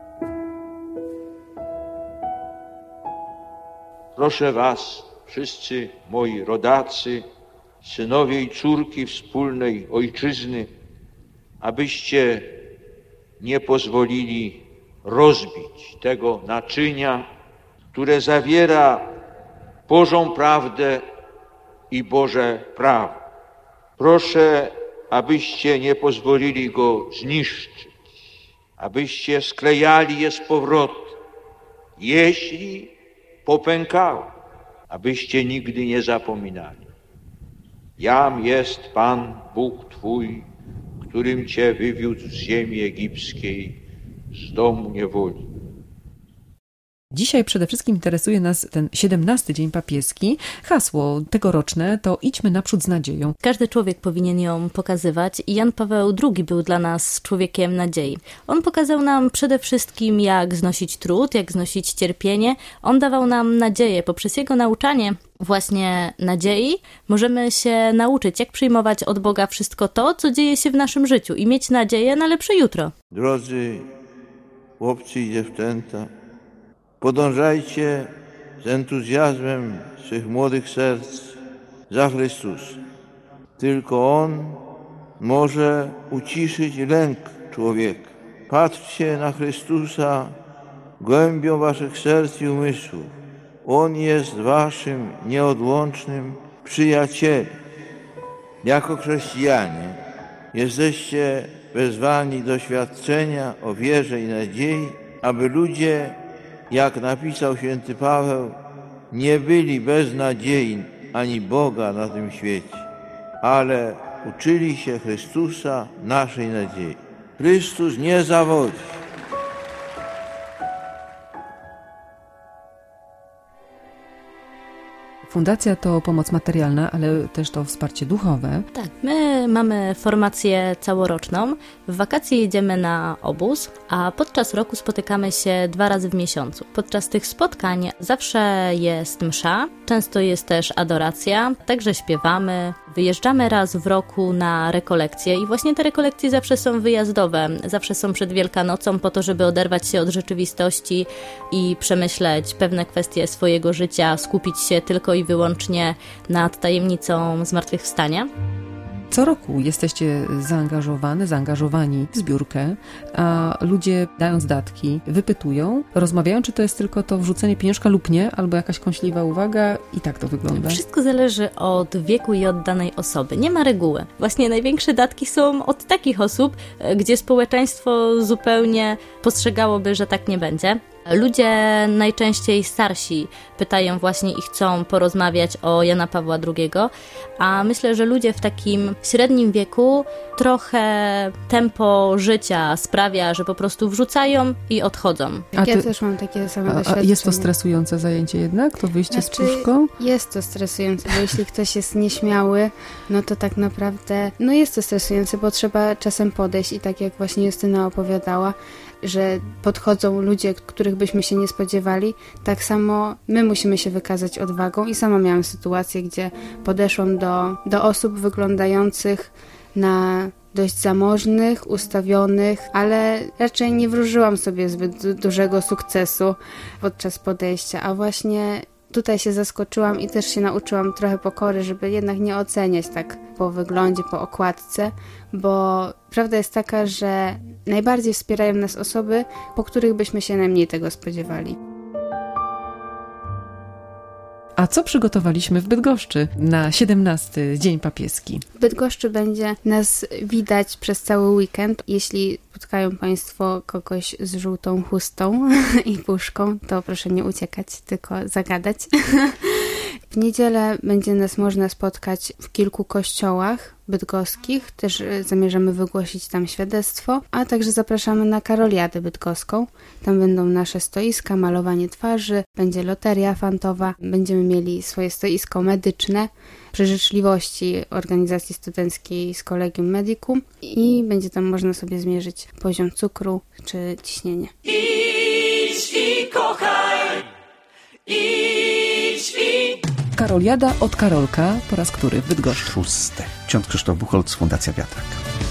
Proszę was, wszyscy moi rodacy, synowie i córki wspólnej ojczyzny, abyście nie pozwolili rozbić tego naczynia, które zawiera Bożą prawdę i Boże prawo. Proszę, abyście nie pozwolili go zniszczyć, abyście sklejali je z powrotem, jeśli popękało, abyście nigdy nie zapominali. Jam jest Pan, Bóg Twój, którym Cię wywiódł z ziemi egipskiej, z domu niewoli. Dzisiaj przede wszystkim interesuje nas ten siedemnasty Dzień Papieski. Hasło tegoroczne to idźmy naprzód z nadzieją. Każdy człowiek powinien ją pokazywać i Jan Paweł drugi był dla nas człowiekiem nadziei. On pokazał nam przede wszystkim, jak znosić trud, jak znosić cierpienie. On dawał nam nadzieję. Poprzez jego nauczanie właśnie nadziei możemy się nauczyć, jak przyjmować od Boga wszystko to, co dzieje się w naszym życiu i mieć nadzieję na lepsze jutro. Drodzy chłopcy i dziewczęta, podążajcie z entuzjazmem swych młodych serc za Chrystusem. Tylko On może uciszyć lęk człowieka. Patrzcie na Chrystusa głębią waszych serc i umysłów. On jest waszym nieodłącznym przyjacielem. Jako chrześcijanie jesteście wezwani do świadczenia o wierze i nadziei, aby ludzie, jak napisał święty Paweł, nie byli bez nadziei ani Boga na tym świecie, ale uczyli się Chrystusa, naszej nadziei. Chrystus nie zawodzi. Fundacja to pomoc materialna, ale też to wsparcie duchowe. Tak, my mamy formację całoroczną. W wakacje jedziemy na obóz, a podczas roku spotykamy się dwa razy w miesiącu. Podczas tych spotkań zawsze jest msza, często jest też adoracja, także śpiewamy. Wyjeżdżamy raz w roku na rekolekcje i właśnie te rekolekcje zawsze są wyjazdowe, zawsze są przed Wielkanocą po to, żeby oderwać się od rzeczywistości i przemyśleć pewne kwestie swojego życia, skupić się tylko i wyłącznie nad tajemnicą zmartwychwstania. Co roku jesteście zaangażowane, zaangażowani w zbiórkę, a ludzie, dając datki, wypytują, rozmawiają, czy to jest tylko to wrzucenie pieniążka lub nie, albo jakaś kąśliwa uwaga i tak to wygląda. Wszystko zależy od wieku i od danej osoby. Nie ma reguły. Właśnie największe datki są od takich osób, gdzie społeczeństwo zupełnie postrzegałoby, że tak nie będzie. Ludzie najczęściej starsi pytają właśnie i chcą porozmawiać o Jana Pawła drugiego, a myślę, że ludzie w takim średnim wieku trochę tempo życia sprawia, że po prostu wrzucają i odchodzą. A ty, ja też mam takie same doświadczenie. A jest to stresujące zajęcie jednak, to wyjście znaczy, z puszką? Jest to stresujące, bo jeśli ktoś jest nieśmiały, no to tak naprawdę, no jest to stresujące, bo trzeba czasem podejść i tak jak właśnie Justyna opowiadała, że podchodzą ludzie, których byśmy się nie spodziewali, tak samo my musimy się wykazać odwagą i sama miałam sytuację, gdzie podeszłam do, do osób wyglądających na dość zamożnych, ustawionych, ale raczej nie wróżyłam sobie zbyt dużego sukcesu podczas podejścia, a właśnie tutaj się zaskoczyłam i też się nauczyłam trochę pokory, żeby jednak nie oceniać tak po wyglądzie, po okładce, bo prawda jest taka, że najbardziej wspierają nas osoby, po których byśmy się najmniej tego spodziewali. A co przygotowaliśmy w Bydgoszczy na siedemnasty Dzień Papieski? W Bydgoszczy będzie nas widać przez cały weekend. Jeśli spotkają Państwo kogoś z żółtą chustą i puszką, to proszę nie uciekać, tylko zagadać. W niedzielę będzie nas można spotkać w kilku kościołach bydgoskich. Też zamierzamy wygłosić tam świadectwo, a także zapraszamy na Karoliadę bydgoską. Tam będą nasze stoiska, malowanie twarzy, będzie loteria fantowa, będziemy mieli swoje stoisko medyczne przy życzliwości organizacji studenckiej z Collegium Medicum i będzie tam można sobie zmierzyć poziom cukru czy ciśnienie. Idź i kochaj, idź i... Karoliada od Karolka po raz który w Bydgoszczy? Szóste. Ksiądz Krzysztof Buchholz, Fundacja Wiatrak.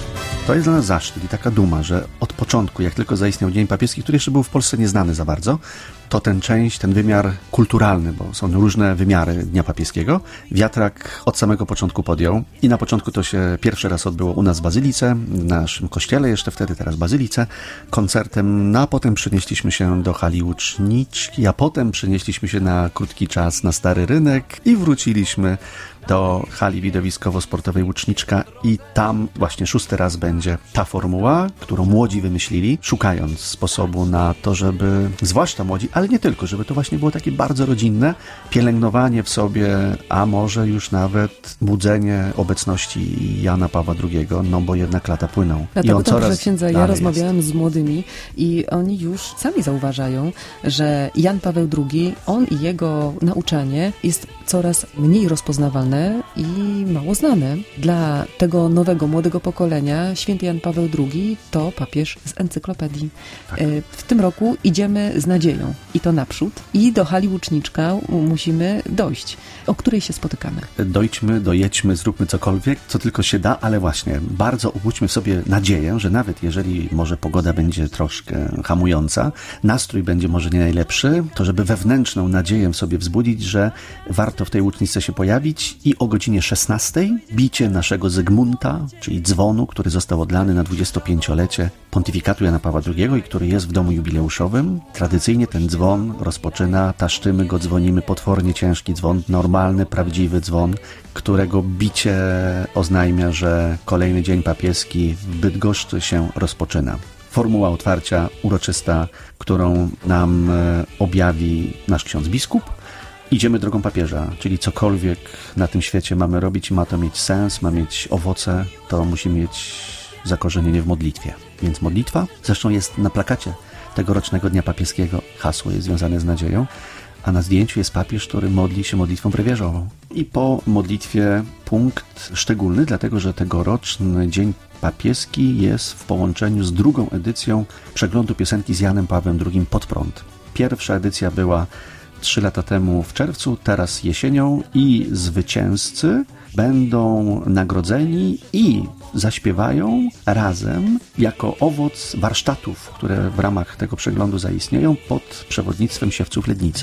To jest dla nas zaszczyt i taka duma, że od początku, jak tylko zaistniał Dzień Papieski, który jeszcze był w Polsce nieznany za bardzo, to ten część, ten wymiar kulturalny, bo są różne wymiary Dnia Papieskiego, Wiatrak od samego początku podjął i na początku to się pierwszy raz odbyło u nas w Bazylice, w naszym kościele jeszcze wtedy, teraz Bazylice, koncertem, no a potem przenieśliśmy się do hali Łuczniczki, a potem przenieśliśmy się na krótki czas na Stary Rynek i wróciliśmy do hali widowiskowo-sportowej Łuczniczka i tam właśnie szósty raz będzie ta formuła, którą młodzi wymyślili, szukając sposobu na to, żeby, zwłaszcza młodzi, ale nie tylko, żeby to właśnie było takie bardzo rodzinne, pielęgnowanie w sobie, a może już nawet budzenie obecności Jana Pawła drugiego, no bo jednak lata płyną. Dlatego I on to, coraz proszę księdza, ja rozmawiałam jest. z młodymi i oni już sami zauważają, że Jan Paweł drugi, on i jego nauczanie jest coraz mniej rozpoznawalne i mało znane. Dla tego nowego, młodego pokolenia święty Jan Paweł drugi to papież z encyklopedii. Tak. W tym roku idziemy z nadzieją i to naprzód i do hali Łuczniczka musimy dojść. O której się spotykamy? Dojdźmy, dojedźmy, zróbmy cokolwiek, co tylko się da, ale właśnie bardzo obudźmy w sobie nadzieję, że nawet jeżeli może pogoda będzie troszkę hamująca, nastrój będzie może nie najlepszy, to żeby wewnętrzną nadzieję w sobie wzbudzić, że warto w tej łuczniczce się pojawić i o godzinie szesnastej bicie naszego Zygmunta, czyli dzwonu, który został odlany na dwudziestopięciolecie pontyfikatu Jana Pawła drugiego i który jest w domu jubileuszowym. Tradycyjnie ten dzwon rozpoczyna, taszczymy go, dzwonimy, potwornie ciężki dzwon, normalny, prawdziwy dzwon, którego bicie oznajmia, że kolejny dzień papieski w Bydgoszczy się rozpoczyna. Formuła otwarcia uroczysta, którą nam objawi nasz ksiądz biskup. Idziemy drogą papieża, czyli cokolwiek na tym świecie mamy robić, ma to mieć sens, ma mieć owoce, to musi mieć zakorzenienie w modlitwie. Więc modlitwa, zresztą jest na plakacie tegorocznego Dnia Papieskiego, hasło jest związane z nadzieją, a na zdjęciu jest papież, który modli się modlitwą brewierzową. I po modlitwie punkt szczególny, dlatego że tegoroczny Dzień Papieski jest w połączeniu z drugą edycją przeglądu piosenki z Janem Pawłem drugim Pod prąd. Pierwsza edycja była trzy lata temu w czerwcu, teraz jesienią i zwycięzcy będą nagrodzeni i zaśpiewają razem jako owoc warsztatów, które w ramach tego przeglądu zaistnieją pod przewodnictwem siewców Lednicy.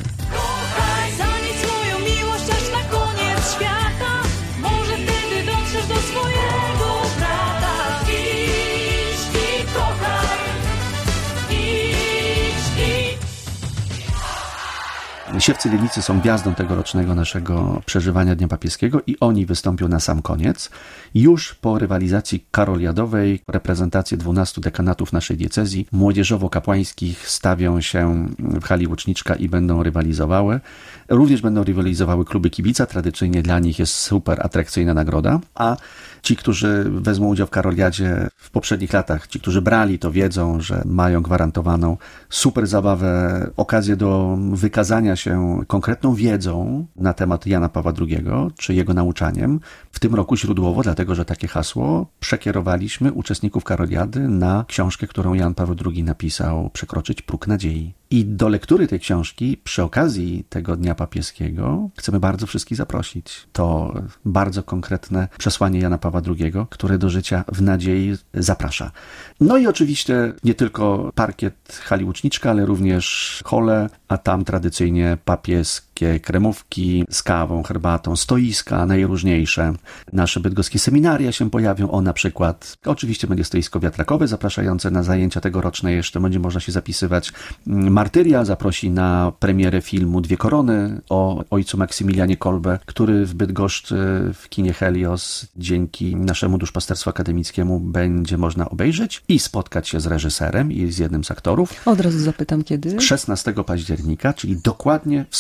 Siewcy Lednicy są gwiazdą tegorocznego naszego przeżywania Dnia Papieskiego i oni wystąpią na sam koniec. Już po rywalizacji karoliadowej reprezentacje dwunastu dekanatów naszej diecezji młodzieżowo-kapłańskich stawią się w hali Łuczniczka i będą rywalizowały. Również będą rywalizowały kluby kibica, tradycyjnie dla nich jest super atrakcyjna nagroda, a ci, którzy wezmą udział w Karoliadzie w poprzednich latach, ci, którzy brali, to wiedzą, że mają gwarantowaną super zabawę, okazję do wykazania się konkretną wiedzą na temat Jana Pawła drugiego, czy jego nauczaniem. W tym roku źródłowo, dlatego że takie hasło, przekierowaliśmy uczestników Karoliady na książkę, którą Jan Paweł drugi napisał, Przekroczyć próg nadziei. I do lektury tej książki przy okazji tego Dnia Papieskiego chcemy bardzo wszystkich zaprosić. To bardzo konkretne przesłanie Jana Pawła drugiego, które do życia w nadziei zaprasza. No i oczywiście nie tylko parkiet hali Łuczniczka, ale również hole, a tam tradycyjnie papieskie kremówki z kawą, herbatą, stoiska najróżniejsze. Nasze bydgoskie seminaria się pojawią, o na przykład, oczywiście będzie stoisko wiatrakowe zapraszające na zajęcia tegoroczne, jeszcze będzie można się zapisywać. Martyria zaprosi na premierę filmu Dwie korony o ojcu Maksymilianie Kolbe, który w Bydgoszczy w kinie Helios dzięki naszemu duszpasterstwu akademickiemu będzie można obejrzeć i spotkać się z reżyserem i z jednym z aktorów. Od razu zapytam kiedy? szesnastego października, czyli dokładnie w stulecie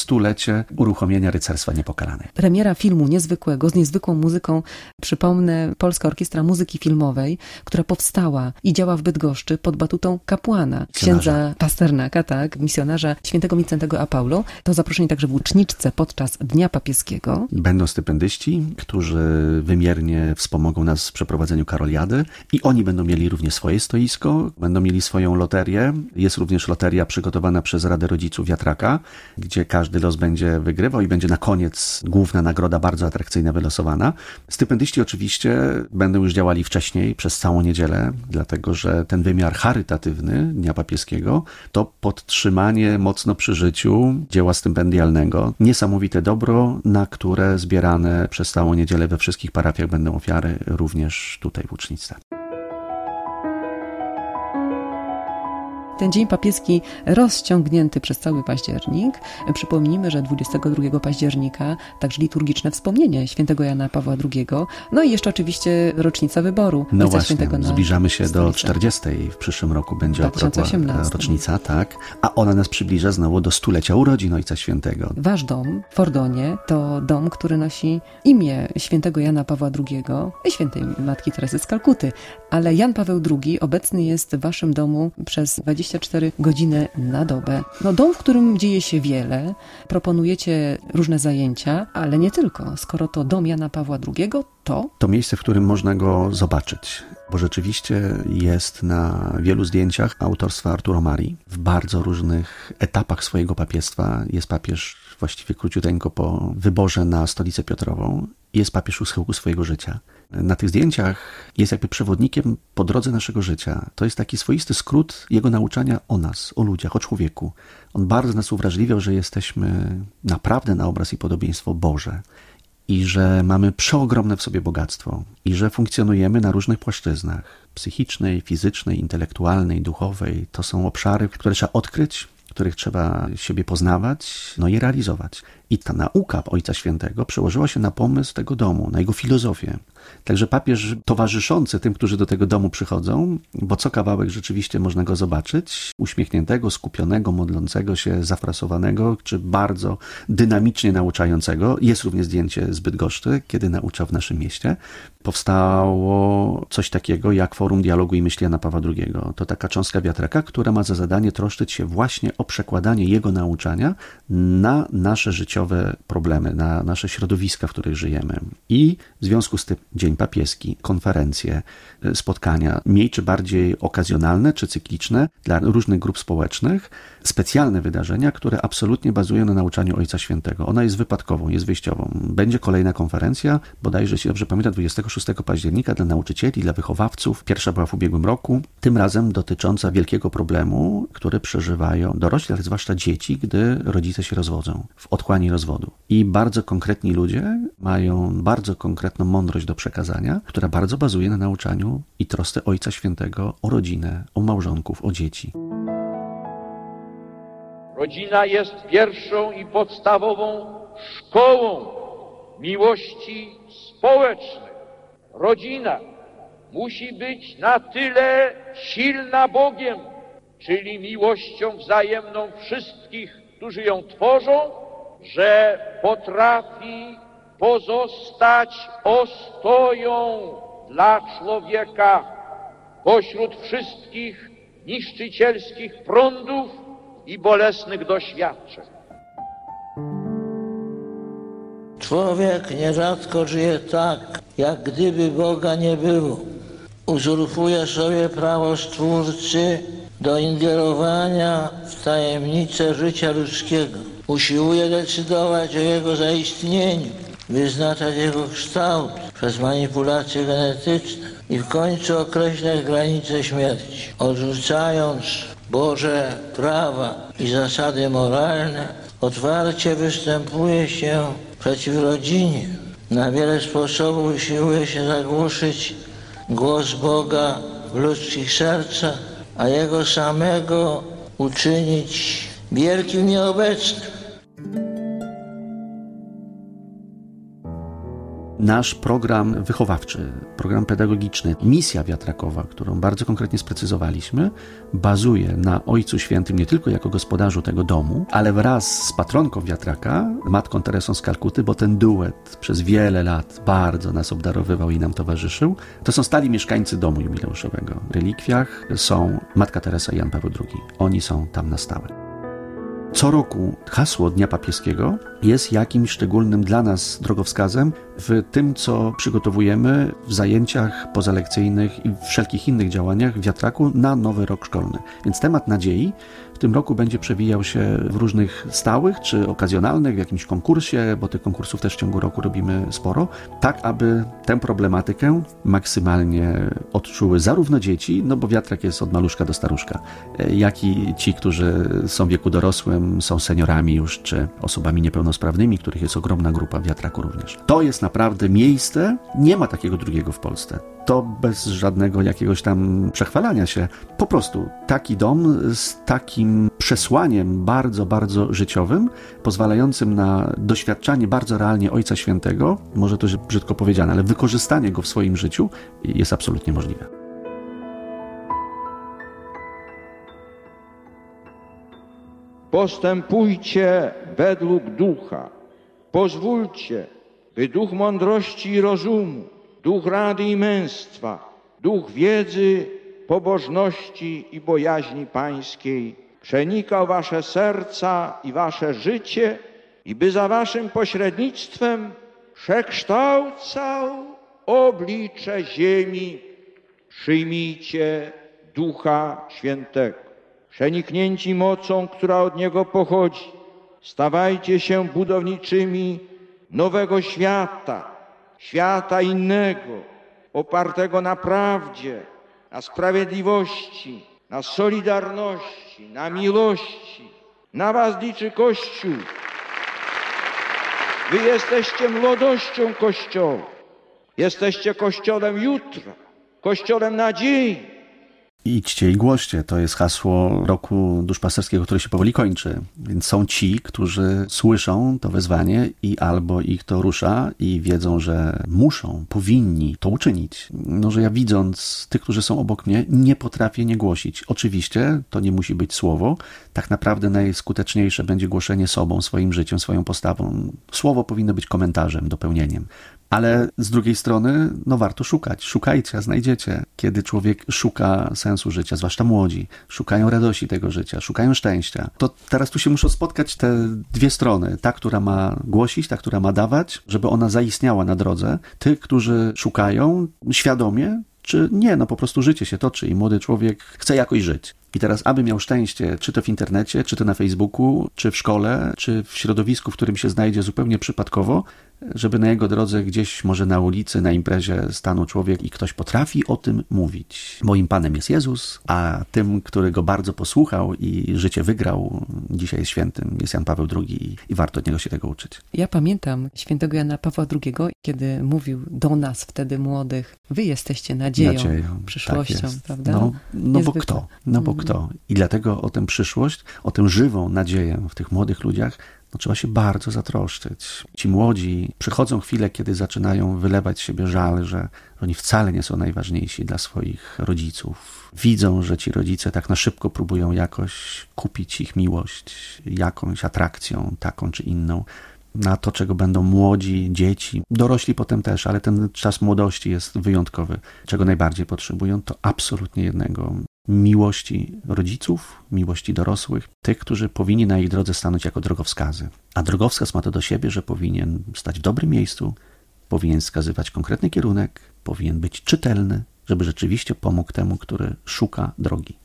kontekście uruchomienia Rycerstwa Niepokalanej. Premiera filmu niezwykłego, z niezwykłą muzyką, przypomnę, Polska Orkiestra Muzyki Filmowej, która powstała i działa w Bydgoszczy pod batutą kapłana, księdza Pasternaka, tak, misjonarza świętego Mincentego a Paulo. To zaproszenie także w uczniczce podczas Dnia Papieskiego. Będą stypendyści, którzy wymiernie wspomogą nas w przeprowadzeniu karoliady i oni będą mieli również swoje stoisko, będą mieli swoją loterię. Jest również loteria przygotowana przez Radę Rodziców Wiatraka, gdzie każdy los będzie wygrywał i będzie na koniec główna nagroda bardzo atrakcyjna wylosowana. Stypendyści oczywiście będą już działali wcześniej, przez całą niedzielę, dlatego że ten wymiar charytatywny Dnia Papieskiego to podtrzymanie mocno przy życiu dzieła stypendialnego. Niesamowite dobro, na które zbierane przez całą niedzielę we wszystkich parafiach będą ofiary, również tutaj w uczniczce. Ten Dzień Papieski rozciągnięty przez cały październik. Przypomnijmy, że dwudziestego drugiego października także liturgiczne wspomnienie świętego Jana Pawła drugiego. No i jeszcze oczywiście rocznica wyboru. No właśnie, zbliżamy się do czterdziestej. W przyszłym roku będzie okrągła rocznica, tak. A ona nas przybliża znowu do stulecia urodzin Ojca Świętego. Wasz dom w Fordonie to dom, który nosi imię świętego Jana Pawła drugiego i świętej Matki Teresy z Kalkuty. Ale Jan Paweł drugi obecny jest w waszym domu przez dwadzieścia cztery godziny na dobę. No dom, w którym dzieje się wiele, proponujecie różne zajęcia, ale nie tylko. Skoro to dom Jana Pawła drugiego, to... To miejsce, w którym można go zobaczyć, bo rzeczywiście jest na wielu zdjęciach autorstwa Arturo Mari. W bardzo różnych etapach swojego papiestwa jest papież właściwie króciuteńko po wyborze na Stolicę Piotrową. Jest papież u schyłku swojego życia. Na tych zdjęciach jest jakby przewodnikiem po drodze naszego życia. To jest taki swoisty skrót jego nauczania o nas, o ludziach, o człowieku. On bardzo nas uwrażliwiał, że jesteśmy naprawdę na obraz i podobieństwo Boże i że mamy przeogromne w sobie bogactwo i że funkcjonujemy na różnych płaszczyznach psychicznej, fizycznej, intelektualnej, duchowej. To są obszary, które trzeba odkryć, w których trzeba siebie poznawać, no i realizować. I ta nauka Ojca Świętego przełożyła się na pomysł tego domu, na jego filozofię. Także papież towarzyszący tym, którzy do tego domu przychodzą, bo co kawałek rzeczywiście można go zobaczyć, uśmiechniętego, skupionego, modlącego się, zafrasowanego, czy bardzo dynamicznie nauczającego. Jest również zdjęcie z Bydgoszczy, kiedy nauczał w naszym mieście. Powstało coś takiego jak Forum Dialogu i Myśli Jana Pawła drugiego. To taka cząstka wiatraka, która ma za zadanie troszczyć się właśnie o przekładanie jego nauczania na nasze życiowe problemy, na nasze środowiska, w których żyjemy. I w związku z tym Dzień Papieski, konferencje, spotkania, mniej czy bardziej okazjonalne czy cykliczne dla różnych grup społecznych, specjalne wydarzenia, które absolutnie bazują na nauczaniu Ojca Świętego. Ona jest wypadkową, jest wyjściową. Będzie kolejna konferencja, bodajże, jeśli dobrze pamiętam, dwudziestego szóstego października dla nauczycieli, dla wychowawców. Pierwsza była w ubiegłym roku, tym razem dotycząca wielkiego problemu, który przeżywają dorośli, ale zwłaszcza dzieci, gdy rodzice się rozwodzą, w otchłani rozwodu. I bardzo konkretni ludzie mają bardzo konkretną mądrość do przekazania, która bardzo bazuje na nauczaniu i trosce Ojca Świętego o rodzinę, o małżonków, o dzieci. Rodzina jest pierwszą i podstawową szkołą miłości społecznej. Rodzina musi być na tyle silna Bogiem, czyli miłością wzajemną wszystkich, którzy ją tworzą, że potrafi pozostać ostoją dla człowieka pośród wszystkich niszczycielskich prądów i bolesnych doświadczeń. Człowiek nierzadko żyje tak, jak gdyby Boga nie było. Uzurpuje sobie prawo Stwórcy do ingerowania w tajemnice życia ludzkiego. Usiłuje decydować o jego zaistnieniu, wyznaczać jego kształt przez manipulacje genetyczne i w końcu określać granice śmierci. Odrzucając Boże prawa i zasady moralne, otwarcie występuje się przeciw rodzinie. Na wiele sposobów usiłuje się zagłuszyć głos Boga w ludzkich sercach, a Jego samego uczynić wielkim nieobecnym. Nasz program wychowawczy, program pedagogiczny, misja wiatrakowa, którą bardzo konkretnie sprecyzowaliśmy, bazuje na Ojcu Świętym nie tylko jako gospodarzu tego domu, ale wraz z patronką wiatraka, Matką Teresą z Kalkuty, bo ten duet przez wiele lat bardzo nas obdarowywał i nam towarzyszył. To są stali mieszkańcy domu jubileuszowego. W relikwiach są Matka Teresa i Jan Paweł drugi. Oni są tam na stałe. Co roku hasło Dnia Papieskiego jest jakimś szczególnym dla nas drogowskazem w tym, co przygotowujemy w zajęciach pozalekcyjnych i wszelkich innych działaniach w wiatraku na nowy rok szkolny. Więc temat nadziei w tym roku będzie przewijał się w różnych stałych czy okazjonalnych, w jakimś konkursie, bo tych konkursów też w ciągu roku robimy sporo, tak aby tę problematykę maksymalnie odczuły zarówno dzieci, no bo wiatrak jest od maluszka do staruszka, jak i ci, którzy są w wieku dorosłym, są seniorami już, czy osobami niepełnosprawnymi, których jest ogromna grupa w wiatraku również. To jest naprawdę miejsce, nie ma takiego drugiego w Polsce. To bez żadnego jakiegoś tam przechwalania się. Po prostu taki dom z takim przesłaniem bardzo, bardzo życiowym, pozwalającym na doświadczanie bardzo realnie Ojca Świętego, może to brzydko powiedziane, ale wykorzystanie go w swoim życiu jest absolutnie możliwe. Postępujcie według ducha. Pozwólcie, by duch mądrości i rozumu, duch rady i męstwa, duch wiedzy, pobożności i bojaźni pańskiej przenikał wasze serca i wasze życie i by za waszym pośrednictwem przekształcał oblicze ziemi. Przyjmijcie Ducha Świętego. Przeniknięci mocą, która od Niego pochodzi, stawajcie się budowniczymi nowego świata, świata innego, opartego na prawdzie, na sprawiedliwości, na solidarności, na miłości. Na was liczy Kościół. Wy jesteście młodością Kościoła. Jesteście Kościołem jutra, Kościołem nadziei. Idźcie i głoście. To jest hasło roku duszpasterskiego, który się powoli kończy. Więc są ci, którzy słyszą to wezwanie i albo ich to rusza i wiedzą, że muszą, powinni to uczynić. No, że ja widząc tych, którzy są obok mnie, nie potrafię nie głosić. Oczywiście to nie musi być słowo. Tak naprawdę najskuteczniejsze będzie głoszenie sobą, swoim życiem, swoją postawą. Słowo powinno być komentarzem, dopełnieniem. Ale z drugiej strony, no warto szukać. Szukajcie, a znajdziecie. Kiedy człowiek szuka sensu życia, zwłaszcza młodzi, szukają radości tego życia, szukają szczęścia, to teraz tu się muszą spotkać te dwie strony. Ta, która ma głosić, ta, która ma dawać, żeby ona zaistniała na drodze. Tych, którzy szukają świadomie, czy nie, no po prostu życie się toczy i młody człowiek chce jakoś żyć. I teraz, aby miał szczęście, czy to w internecie, czy to na Facebooku, czy w szkole, czy w środowisku, w którym się znajdzie zupełnie przypadkowo, żeby na jego drodze gdzieś, może na ulicy, na imprezie stanął człowiek i ktoś potrafi o tym mówić. Moim Panem jest Jezus, a tym, który go bardzo posłuchał i życie wygrał, dzisiaj jest świętym, jest Jan Paweł drugi i warto od niego się tego uczyć. Ja pamiętam świętego Jana Pawła drugiego, kiedy mówił do nas wtedy młodych, wy jesteście nadzieją, nadzieją przyszłością, tak prawda? No, no bo kto? No bo kto? I dlatego o tę przyszłość, o tę żywą nadzieję w tych młodych ludziach no, trzeba się bardzo zatroszczyć. Ci młodzi przychodzą chwile, kiedy zaczynają wylewać z siebie żal, że oni wcale nie są najważniejsi dla swoich rodziców. Widzą, że ci rodzice tak na szybko próbują jakoś kupić ich miłość jakąś atrakcją, taką czy inną, na to, czego będą młodzi, dzieci, dorośli potem też, ale ten czas młodości jest wyjątkowy. Czego najbardziej potrzebują, to absolutnie jednego: miłości rodziców, miłości dorosłych, tych, którzy powinni na ich drodze stanąć jako drogowskazy. A drogowskaz ma to do siebie, że powinien stać w dobrym miejscu, powinien wskazywać konkretny kierunek, powinien być czytelny, żeby rzeczywiście pomógł temu, który szuka drogi.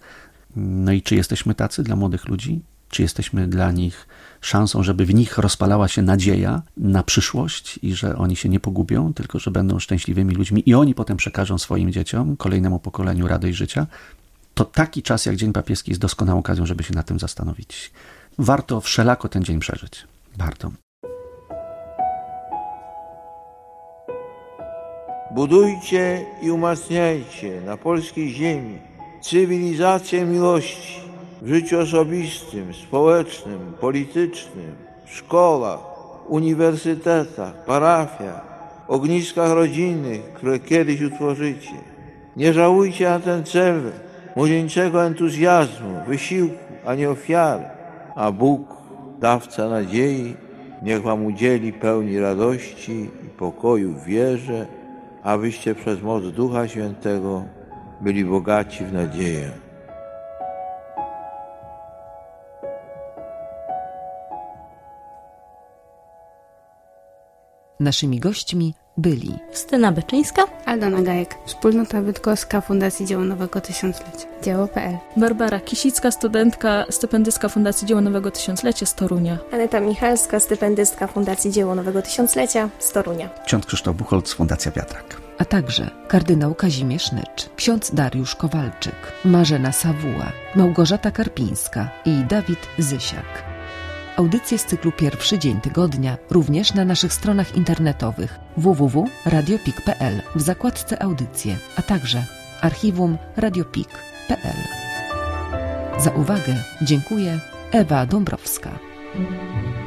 No i czy jesteśmy tacy dla młodych ludzi? Czy jesteśmy dla nich szansą, żeby w nich rozpalała się nadzieja na przyszłość i że oni się nie pogubią, tylko że będą szczęśliwymi ludźmi i oni potem przekażą swoim dzieciom, kolejnemu pokoleniu radość życia? To taki czas jak Dzień Papieski jest doskonałą okazją, żeby się nad tym zastanowić. Warto wszelako ten dzień przeżyć. Warto. Budujcie i umacniajcie na polskiej ziemi cywilizację miłości w życiu osobistym, społecznym, politycznym, w szkołach, uniwersytetach, parafiach, ogniskach rodzinnych, które kiedyś utworzycie. Nie żałujcie na ten cel młodzieńczego entuzjazmu, wysiłku, a nie ofiary. A Bóg, dawca nadziei, niech wam udzieli pełni radości i pokoju w wierze, abyście przez moc Ducha Świętego byli bogaci w nadzieję. Naszymi gośćmi byli Justyna Beczyńska, Aldona Gajek, Wspólnota Bydgoska Fundacji Dzieło Nowego Tysiąclecia, dzieło kropka pe el, Barbara Kisicka, studentka, stypendystka Fundacji Dzieło Nowego Tysiąclecia z Torunia. Aneta Michalska, stypendystka Fundacji Dzieło Nowego Tysiąclecia z Torunia. Ksiądz Krzysztof Buchholz, Fundacja Wiatrak. A także kardynał Kazimierz Nycz, ksiądz Dariusz Kowalczyk, Marzena Sawuła, Małgorzata Karpińska i Dawid Zysiak. Audycje z cyklu Pierwszy Dzień Tygodnia również na naszych stronach internetowych w w w kropka radio pik kropka pe el w zakładce Audycje, a także archiwum radiopik kropka pe el. Za uwagę dziękuję Ewa Dąbrowska.